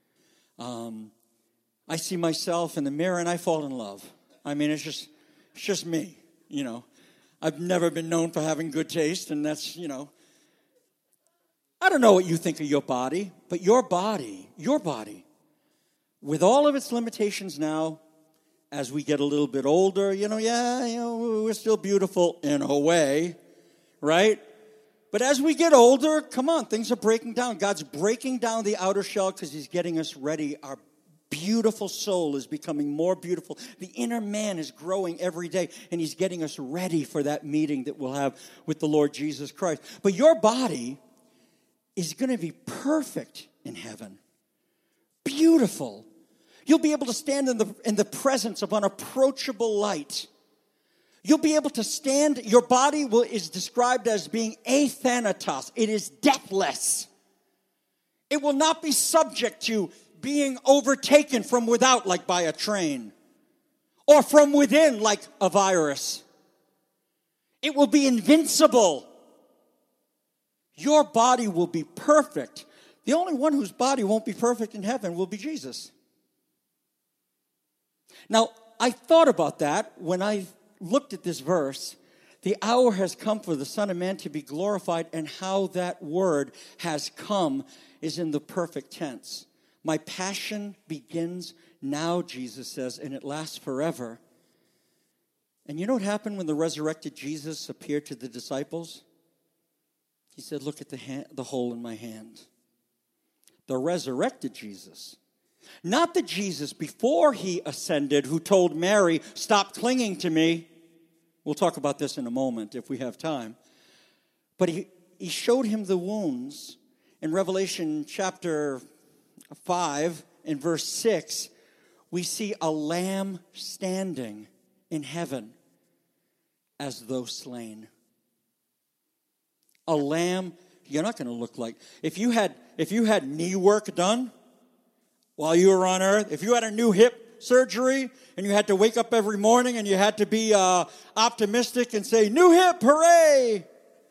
I see myself in the mirror and I fall in love. I mean, it's just me, you know. I've never been known for having good taste, and that's, you know. I don't know what you think of your body, but your body, with all of its limitations now, as we get a little bit older, we're still beautiful in a way, right? But as we get older, come on, things are breaking down. God's breaking down the outer shell because he's getting us ready. Our beautiful soul is becoming more beautiful. The inner man is growing every day, and he's getting us ready for that meeting that we'll have with the Lord Jesus Christ. But your body is going to be perfect in heaven. Beautiful. You'll be able to stand in the presence of unapproachable light. You'll be able to stand. Your body is described as being athanatos. It is deathless. It will not be subject to being overtaken from without like by a train, or from within like a virus. It will be invincible. Your body will be perfect. The only one whose body won't be perfect in heaven will be Jesus. Now, I thought about that when I looked at this verse. The hour has come for the Son of Man to be glorified, and how that word has come is in the perfect tense. My passion begins now, Jesus says, and it lasts forever. And you know what happened when the resurrected Jesus appeared to the disciples? He said, look at the hole in my hand. The resurrected Jesus. Not the Jesus before he ascended who told Mary, stop clinging to me. We'll talk about this in a moment if we have time. But he showed him the wounds. In Revelation chapter 5 and verse 6, we see a lamb standing in heaven as though slain. A lamb, you're not going to look like, if you had knee work done while you were on earth, if you had a new hip surgery and you had to wake up every morning and you had to be optimistic and say, new hip, hooray!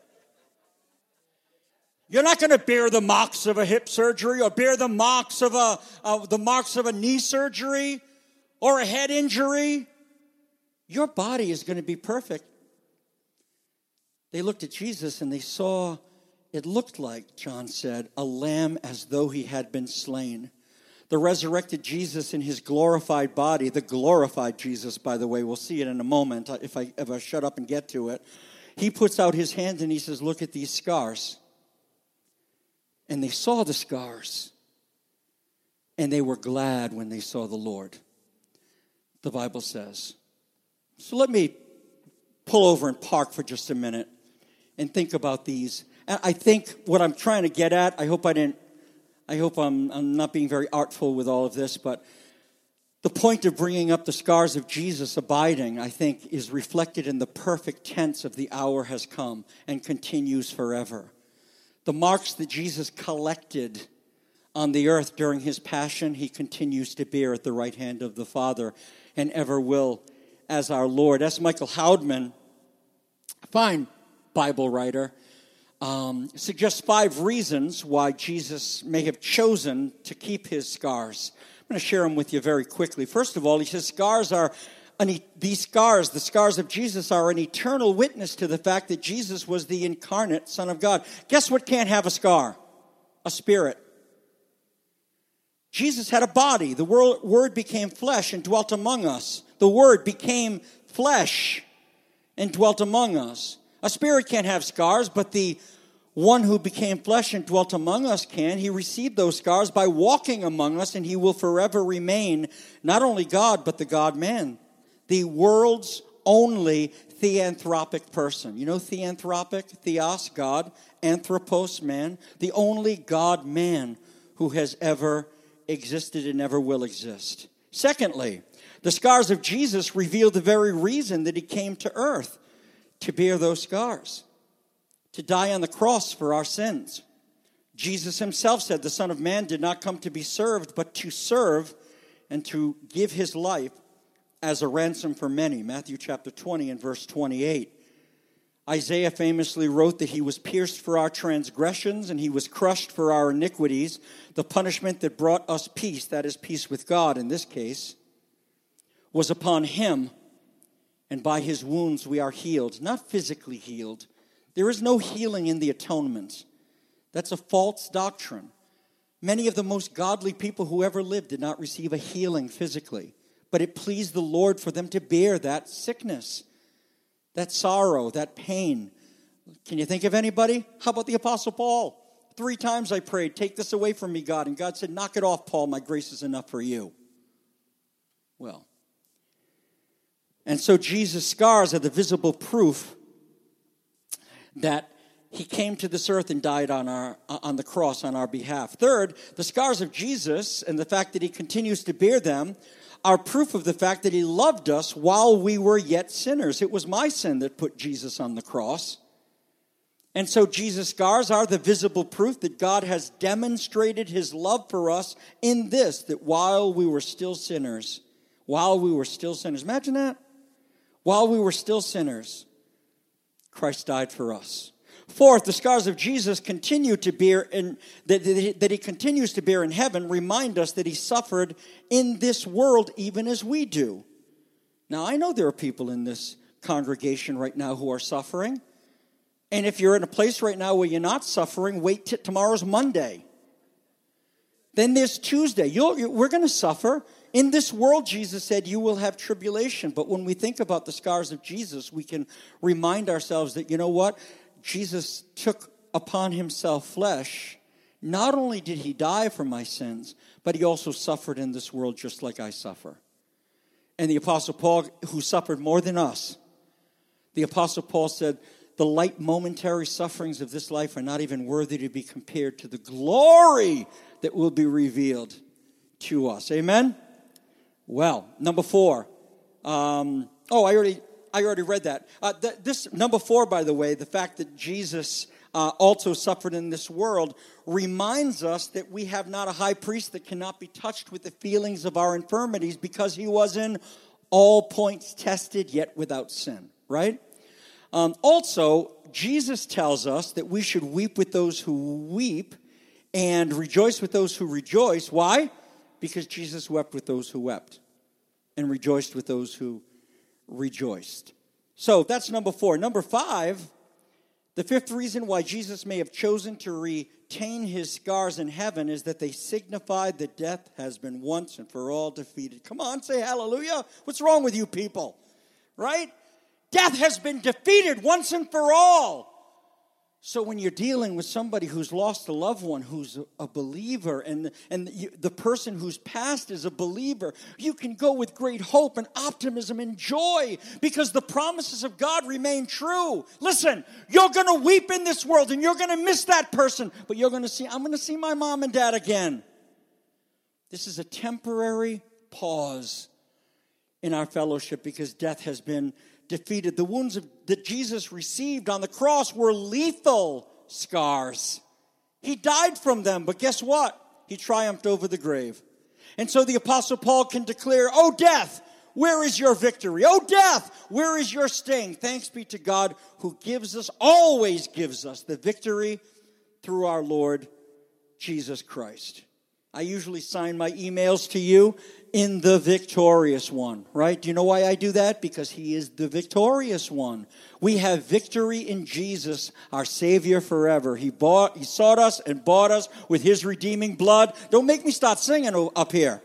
You're not going to bear the marks of a hip surgery or bear the marks of a knee surgery or a head injury. Your body is going to be perfect. They looked at Jesus and they saw, it looked like, John said, a lamb as though he had been slain. The resurrected Jesus in his glorified body, the glorified Jesus, by the way, we'll see it in a moment if I shut up and get to it. He puts out his hand and he says, look at these scars. And they saw the scars. And they were glad when they saw the Lord, the Bible says. So let me pull over and park for just a minute and think about these. And I think what I'm trying to get at, I hope I'm not being very artful with all of this, but the point of bringing up the scars of Jesus abiding, I think, is reflected in the perfect tense of the hour has come and continues forever. The marks that Jesus collected on the earth during his passion, he continues to bear at the right hand of the Father and ever will as our Lord. S. Michael Howdman, a fine Bible writer, suggests 5 reasons why Jesus may have chosen to keep his scars. I'm going to share them with you very quickly. First of all, he says the scars of Jesus are an eternal witness to the fact that Jesus was the incarnate Son of God. Guess what can't have a scar? A spirit. Jesus had a body. The Word became flesh and dwelt among us. The Word became flesh and dwelt among us. A spirit can't have scars, but the one who became flesh and dwelt among us can. He received those scars by walking among us, and he will forever remain not only God, but the God-man. The world's only theanthropic person. You know theanthropic? Theos, God. Anthropos, man. The only God-man who has ever existed and ever will exist. Secondly, the scars of Jesus reveal the very reason that he came to earth, to bear those scars, to die on the cross for our sins. Jesus himself said the Son of Man did not come to be served, but to serve and to give his life as a ransom for many. Matthew chapter 20 and verse 28. Isaiah famously wrote that he was pierced for our transgressions and he was crushed for our iniquities. The punishment that brought us peace, that is peace with God in this case, was upon him, and by his wounds we are healed. Not physically healed. There is no healing in the atonement. That's a false doctrine. Many of the most godly people who ever lived did not receive a healing physically. But it pleased the Lord for them to bear that sickness, that sorrow, that pain. Can you think of anybody? How about the Apostle Paul? 3 times I prayed, take this away from me, God. And God said, knock it off, Paul. My grace is enough for you. Well, and so Jesus' scars are the visible proof that he came to this earth and died on the cross on our behalf. Third, the scars of Jesus and the fact that he continues to bear them are proof of the fact that he loved us while we were yet sinners. It was my sin that put Jesus on the cross. And so Jesus' scars are the visible proof that God has demonstrated his love for us in this, that while we were still sinners, imagine that. While we were still sinners, Christ died for us. Fourth, the scars of Jesus continue to bear, that he continues to bear in heaven, remind us that he suffered in this world even as we do. Now, I know there are people in this congregation right now who are suffering. And if you're in a place right now where you're not suffering, wait till tomorrow's Monday. Then there's Tuesday. We're going to suffer. In this world, Jesus said, you will have tribulation. But when we think about the scars of Jesus, we can remind ourselves that, you know what? Jesus took upon himself flesh. Not only did he die for my sins, but he also suffered in this world just like I suffer. And the Apostle Paul, who suffered more than us, the Apostle Paul said, the light momentary sufferings of this life are not even worthy to be compared to the glory that will be revealed to us. Amen? Well, number 4. I already read that. This number 4, by the way, the fact that Jesus also suffered in this world, reminds us that we have not a high priest that cannot be touched with the feelings of our infirmities, because he was in all points tested, yet without sin, right? Also, Jesus tells us that we should weep with those who weep and rejoice with those who rejoice. Why? Because Jesus wept with those who wept and rejoiced with those who rejoiced. So that's number 4. Number 5, the 5th reason why Jesus may have chosen to retain his scars in heaven is that they signified that death has been once and for all defeated. Come on, say hallelujah. What's wrong with you people? Right? Death has been defeated once and for all. So when you're dealing with somebody who's lost a loved one, who's a believer, and the person who's passed is a believer, you can go with great hope and optimism and joy, because the promises of God remain true. Listen, you're going to weep in this world, and you're going to miss that person, but I'm going to see my mom and dad again. This is a temporary pause in our fellowship, because death has been defeated. The wounds that Jesus received on the cross were lethal scars. He died from them, but guess what? He triumphed over the grave. And so the Apostle Paul can declare, "O death, where is your victory? O death, where is your sting?" Thanks be to God, who always gives us the victory through our Lord Jesus Christ. I usually sign my emails to you in the victorious one, right? Do you know why I do that? Because he is the victorious one. We have victory in Jesus, our Savior forever. He sought us and bought us with his redeeming blood. Don't make me start singing up here.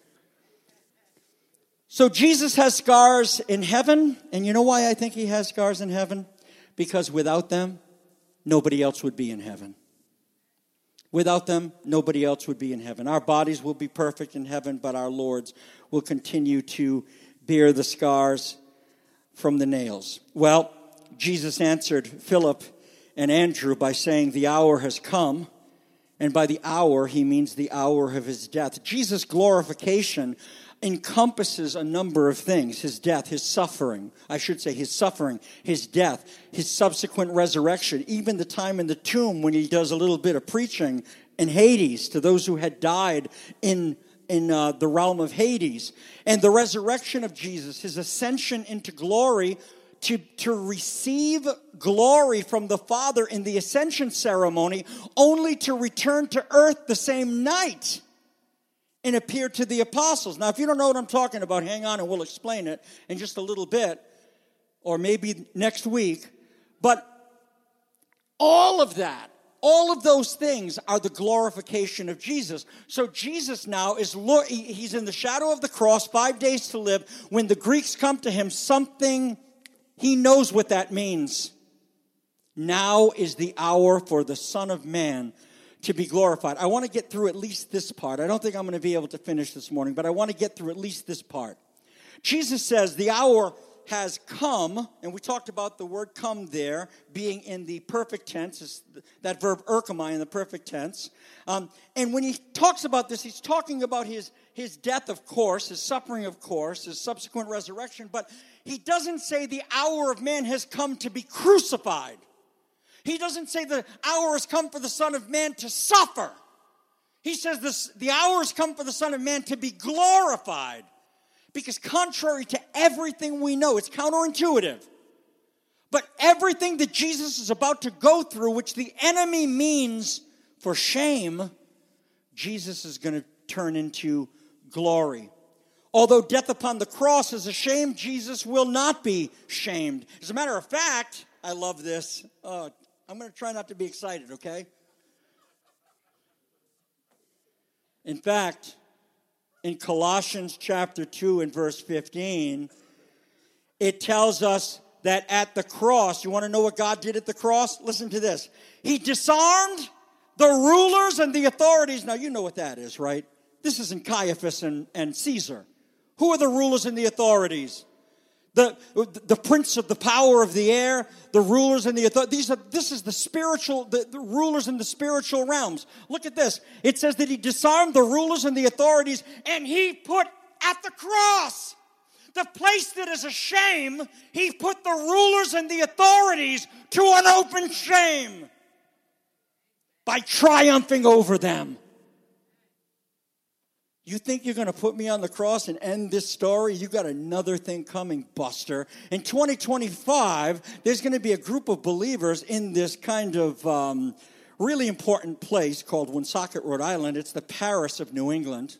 So Jesus has scars in heaven, and you know why I think he has scars in heaven? Because without them, nobody else would be in heaven. Without them, nobody else would be in heaven. Our bodies will be perfect in heaven, but our Lord's will continue to bear the scars from the nails. Well, Jesus answered Philip and Andrew by saying, "The hour has come." And by the hour, he means the hour of his death. Jesus' glorification encompasses a number of things: his death, his suffering, his death, his subsequent resurrection, even the time in the tomb when he does a little bit of preaching in Hades to those who had died in the realm of Hades, and the resurrection of Jesus, his ascension into glory, to receive glory from the Father in the ascension ceremony, only to return to earth the same night and appear to the apostles. Now, if you don't know what I'm talking about, hang on and we'll explain it in just a little bit, or maybe next week. But all of those things are the glorification of Jesus. So Jesus now he's in the shadow of the cross, 5 days to live. When the Greeks come to him, he knows what that means. Now is the hour for the Son of Man to be glorified. I want to get through at least this part. I don't think I'm going to be able to finish this morning, but I want to get through at least this part. Jesus says the hour has come, and we talked about the word "come" there being in the perfect tense, that verb erchomai in the perfect tense. And when he talks about this, he's talking about his death, of course, his suffering, of course, his subsequent resurrection, but he doesn't say the hour of man has come to be crucified. He doesn't say the hour has come for the Son of Man to suffer. He says the hour has come for the Son of Man to be glorified. Because contrary to everything we know, it's counterintuitive, but everything that Jesus is about to go through, which the enemy means for shame, Jesus is going to turn into glory. Although death upon the cross is a shame, Jesus will not be shamed. As a matter of fact, I love this. I'm going to try not to be excited, okay? In fact, in Colossians chapter 2 and verse 15, it tells us that at the cross, you want to know what God did at the cross? Listen to this. He disarmed the rulers and the authorities. Now, you know what that is, right? This isn't Caiaphas and Caesar. Who are the rulers and the authorities? The prince of the power of the air, the rulers and the authorities. This is the spiritual, the rulers in the spiritual realms. Look at this. It says that he disarmed the rulers and the authorities, and he put at the cross, the place that is a shame, he put the rulers and the authorities to an open shame by triumphing over them. You think you're going to put me on the cross and end this story? You got another thing coming, Buster. In 2025, there's going to be a group of believers in this kind of really important place called Woonsocket, Rhode Island. It's the Paris of New England.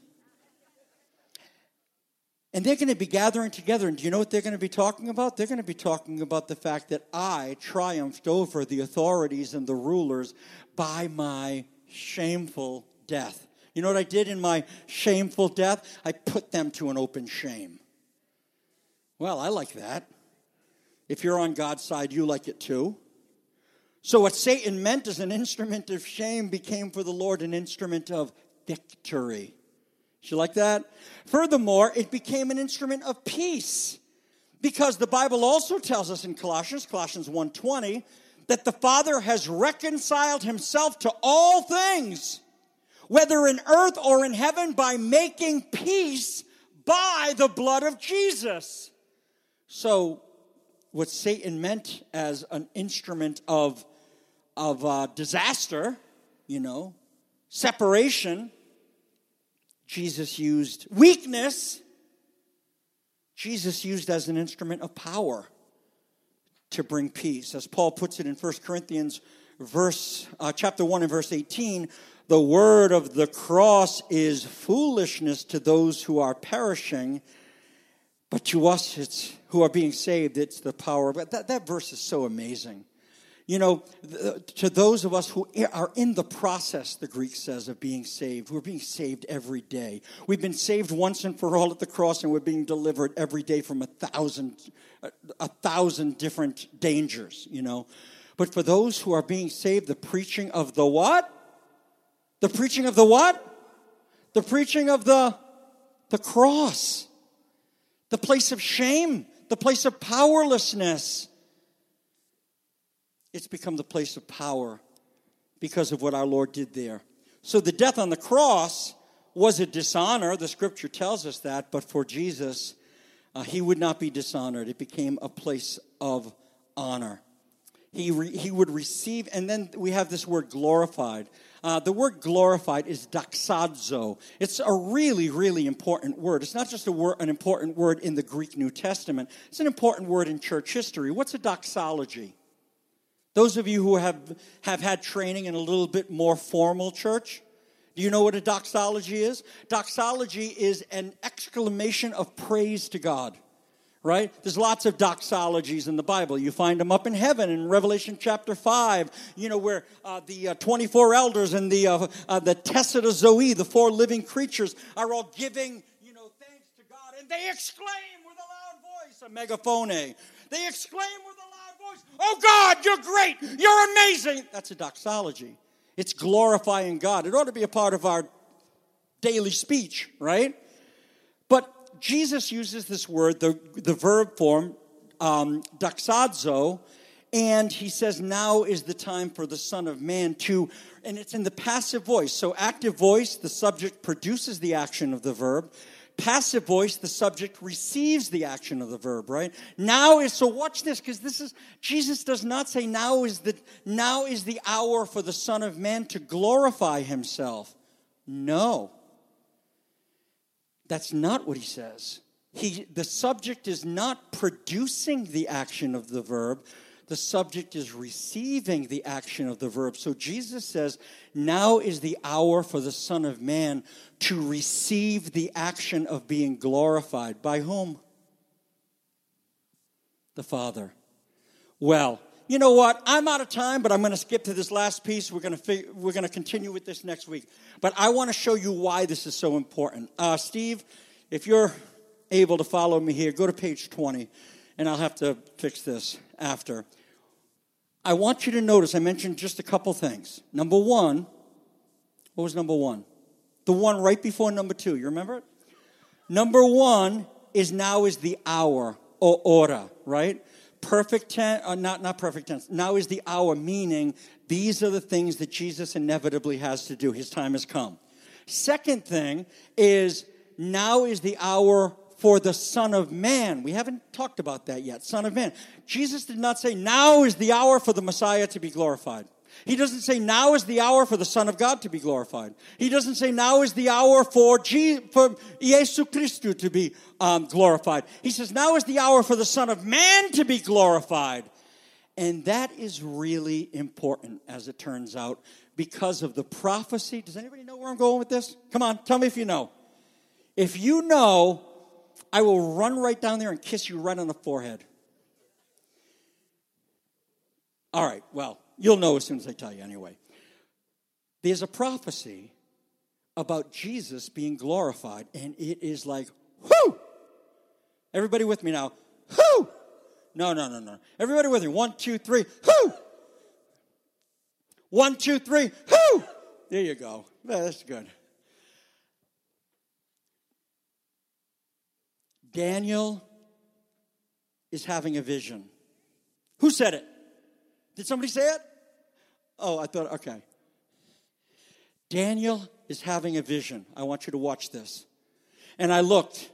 And they're going to be gathering together, and do you know what they're going to be talking about? They're going to be talking about the fact that I triumphed over the authorities and the rulers by my shameful death. You know what I did in my shameful death? I put them to an open shame. Well, I like that. If you're on God's side, you like it too. So what Satan meant as an instrument of shame became for the Lord an instrument of victory. You like that? Furthermore, it became an instrument of peace, because the Bible also tells us in Colossians 1:20, that the Father has reconciled himself to all things, whether in earth or in heaven, by making peace by the blood of Jesus. So what Satan meant as an instrument of disaster, separation, Jesus used weakness. Jesus used as an instrument of power to bring peace. As Paul puts it in 1 Corinthians chapter 1 and verse 18, the word of the cross is foolishness to those who are perishing, but to us who are being saved, it's the power. But that verse is so amazing. To those of us who are in the process, the Greek says, of being saved, we're being saved every day. We've been saved once and for all at the cross, and we're being delivered every day from a thousand different dangers, But for those who are being saved, the preaching of the what? The preaching of the what? The preaching of the cross. The place of shame. The place of powerlessness. It's become the place of power because of what our Lord did there. So the death on the cross was a dishonor. The scripture tells us that. But for Jesus, he would not be dishonored. It became a place of honor. He would receive, and then we have this word glorified. The word glorified is doxazo. It's a really, really important word. It's not just an important word in the Greek New Testament. It's an important word in church history. What's a doxology? Those of you who have had training in a little bit more formal church, do you know what a doxology is? Doxology is an exclamation of praise to God, right? There's lots of doxologies in the Bible. You find them up in heaven in Revelation chapter 5, where the 24 elders and the Tessida Zoe, the 4 living creatures, are all giving, thanks to God. And they exclaim with a loud voice, a megaphone. They exclaim with a loud voice, "Oh God, you're great, you're amazing." That's a doxology. It's glorifying God. It ought to be a part of our daily speech, right? But Jesus uses this word, the verb form, doxazo, and he says, now is the time for the Son of Man to, and it's in the passive voice. So active voice, the subject produces the action of the verb. Passive voice, the subject receives the action of the verb, right? So watch this, because Jesus does not say now is the hour for the Son of Man to glorify himself. No. That's not what he says. The subject is not producing the action of the verb. The subject is receiving the action of the verb. So Jesus says, now is the hour for the Son of Man to receive the action of being glorified. By whom? The Father. Well, you know what? I'm out of time, but I'm going to skip to this last piece. We're going to continue with this next week. But I want to show you why this is so important. Steve, if you're able to follow me here, go to page 20, and I'll have to fix this after. I want you to notice, I mentioned just a couple things. Number one, what was number one? The one right before number two. You remember it? Number one is now is the hour or hora, right? Perfect tense, not perfect tense. Now is the hour, meaning these are the things that Jesus inevitably has to do. His time has come. Second thing is now is the hour for the Son of Man. We haven't talked about that yet. Son of Man. Jesus did not say now is the hour for the Messiah to be glorified. He doesn't say now is the hour for the Son of God to be glorified. He doesn't say now is the hour for Jesus Christ to be glorified. He says now is the hour for the Son of Man to be glorified. And that is really important, as it turns out, because of the prophecy. Does anybody know where I'm going with this? Come on, tell me if you know. If you know, I will run right down there and kiss you right on the forehead. All right, well, you'll know as soon as I tell you anyway. There's a prophecy about Jesus being glorified, and it is like, whoo! Everybody with me now. Whoo! No. Everybody with me. 1, 2, 3. Whoo! 1, 2, 3. Whoo! There you go. That's good. Daniel is having a vision. Who said it? Did somebody say it? Oh, I thought, okay. Daniel is having a vision. I want you to watch this. And I looked.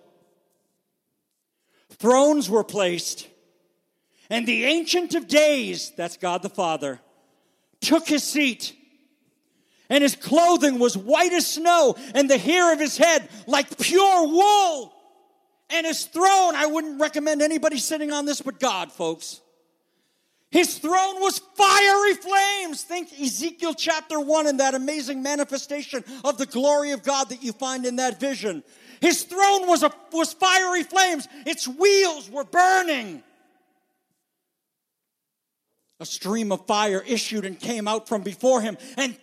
Thrones were placed, and the Ancient of Days, that's God the Father, took his seat. And his clothing was white as snow, and the hair of his head like pure wool. And his throne, I wouldn't recommend anybody sitting on this but God, folks. His throne was fiery flames. Think Ezekiel chapter 1 and that amazing manifestation of the glory of God that you find in that vision. His throne was fiery flames. Its wheels were burning. A stream of fire issued and came out from before him, and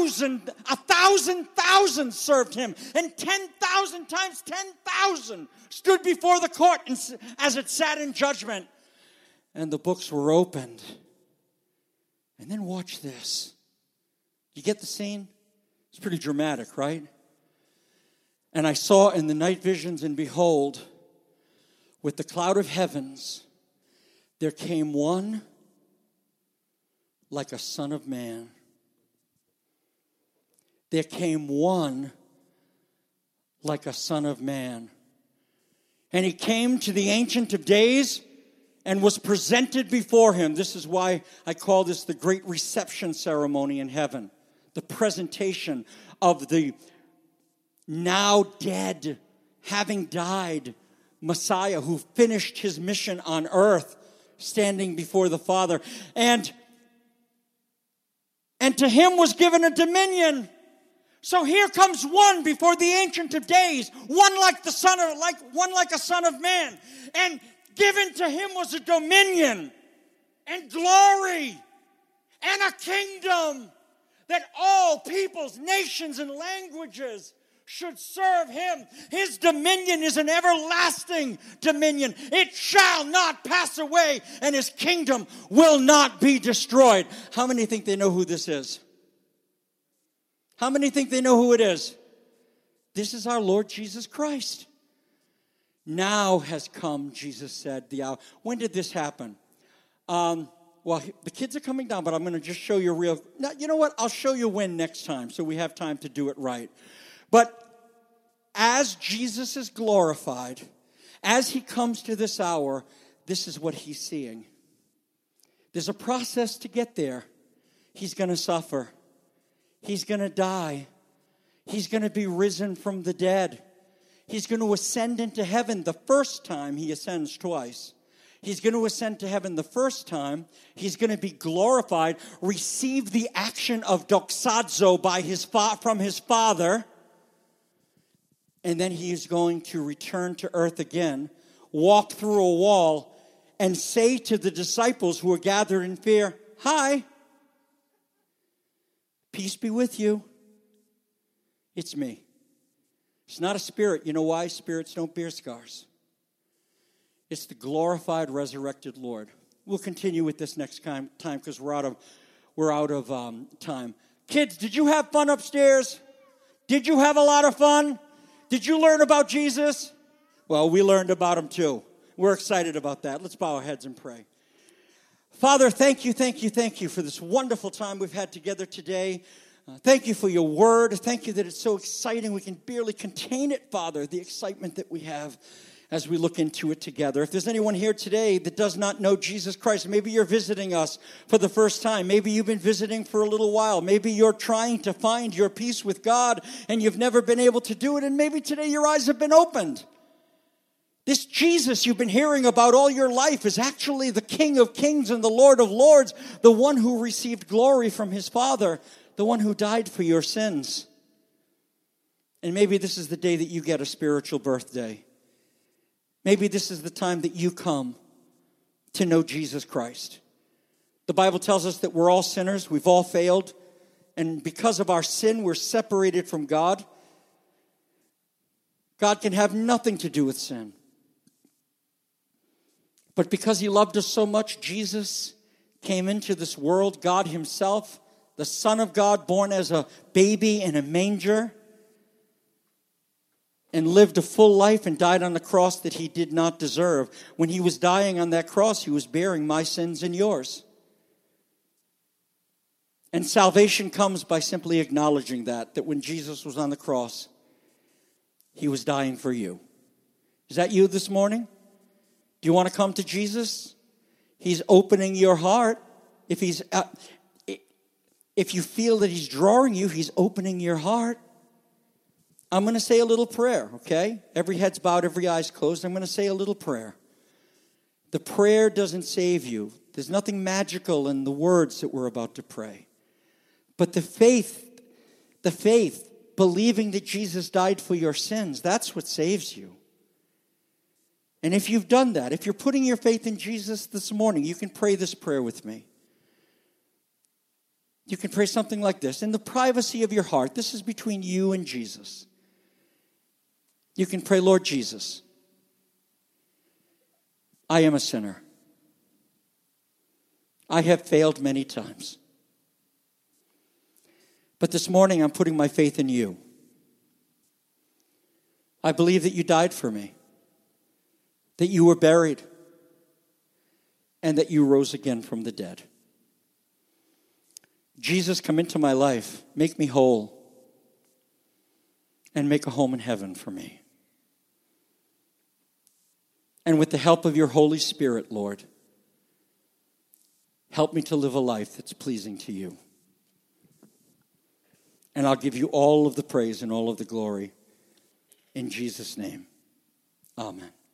1,000 served him, and 10,000 times 10,000 stood before the court as it sat in judgment. And the books were opened. And then watch this. You get the scene? It's pretty dramatic, right? And I saw in the night visions, and behold, with the cloud of heavens, there came one like a son of man. There came one like a son of man. And he came to the Ancient of Days and was presented before him. This is why I call this the great reception ceremony in heaven. The presentation of the now dead, having died Messiah who finished his mission on earth, standing before the Father. And to him was given a dominion. So here comes one before the Ancient of Days, one like a son of man. And given to him was a dominion and glory and a kingdom that all peoples, nations, and languages should serve him. His dominion is an everlasting dominion. It shall not pass away, and his kingdom will not be destroyed. How many think they know who this is? How many think they know who it is? This is our Lord Jesus Christ. Now has come, Jesus said, the hour. When did this happen? Well, the kids are coming down, but I'm going to just show you real. Now, you know what? I'll show you when next time, so we have time to do it right. But as Jesus is glorified, as he comes to this hour, this is what he's seeing. There's a process to get there. He's going to suffer. He's going to die. He's going to be risen from the dead. He's going to ascend into heaven the first time. He ascends twice. He's going to ascend to heaven the first time. He's going to be glorified, receive the action of doxazo from his Father. And then he is going to return to earth again, walk through a wall, and say to the disciples who were gathered in fear, "Hi, peace be with you. It's me." It's not a spirit. You know why? Spirits don't bear scars. It's the glorified, resurrected Lord. We'll continue with this next time because we're out of time. Kids, did you have fun upstairs? Did you have a lot of fun? Did you learn about Jesus? Well, we learned about him too. We're excited about that. Let's bow our heads and pray. Father, thank you for this wonderful time we've had together today. Thank you for your word. Thank you that it's so exciting. We can barely contain it, Father, the excitement that we have as we look into it together. If there's anyone here today that does not know Jesus Christ, maybe you're visiting us for the first time. Maybe you've been visiting for a little while. Maybe you're trying to find your peace with God and you've never been able to do it. And maybe today your eyes have been opened. This Jesus you've been hearing about all your life is actually the King of Kings and the Lord of Lords, the one who received glory from his Father, the one who died for your sins. And maybe this is the day that you get a spiritual birthday. Maybe this is the time that you come to know Jesus Christ. The Bible tells us that we're all sinners, we've all failed, and because of our sin, we're separated from God. God can have nothing to do with sin. But because he loved us so much, Jesus came into this world, God himself, the Son of God, born as a baby in a manger, and lived a full life and died on the cross that he did not deserve. When he was dying on that cross, he was bearing my sins and yours. And salvation comes by simply acknowledging that when Jesus was on the cross, he was dying for you. Is that you this morning? Do you want to come to Jesus? He's opening your heart. If you feel that he's drawing you, he's opening your heart. I'm going to say a little prayer, okay? Every head's bowed, every eye's closed. I'm going to say a little prayer. The prayer doesn't save you. There's nothing magical in the words that we're about to pray. But the faith, believing that Jesus died for your sins, that's what saves you. And if you've done that, if you're putting your faith in Jesus this morning, you can pray this prayer with me. You can pray something like this. In the privacy of your heart, this is between you and Jesus. You can pray, Lord Jesus, I am a sinner. I have failed many times. But this morning I'm putting my faith in you. I believe that you died for me, that you were buried, and that you rose again from the dead. Jesus, come into my life, make me whole, and make a home in heaven for me. And with the help of your Holy Spirit, Lord, help me to live a life that's pleasing to you. And I'll give you all of the praise and all of the glory. In Jesus' name, amen.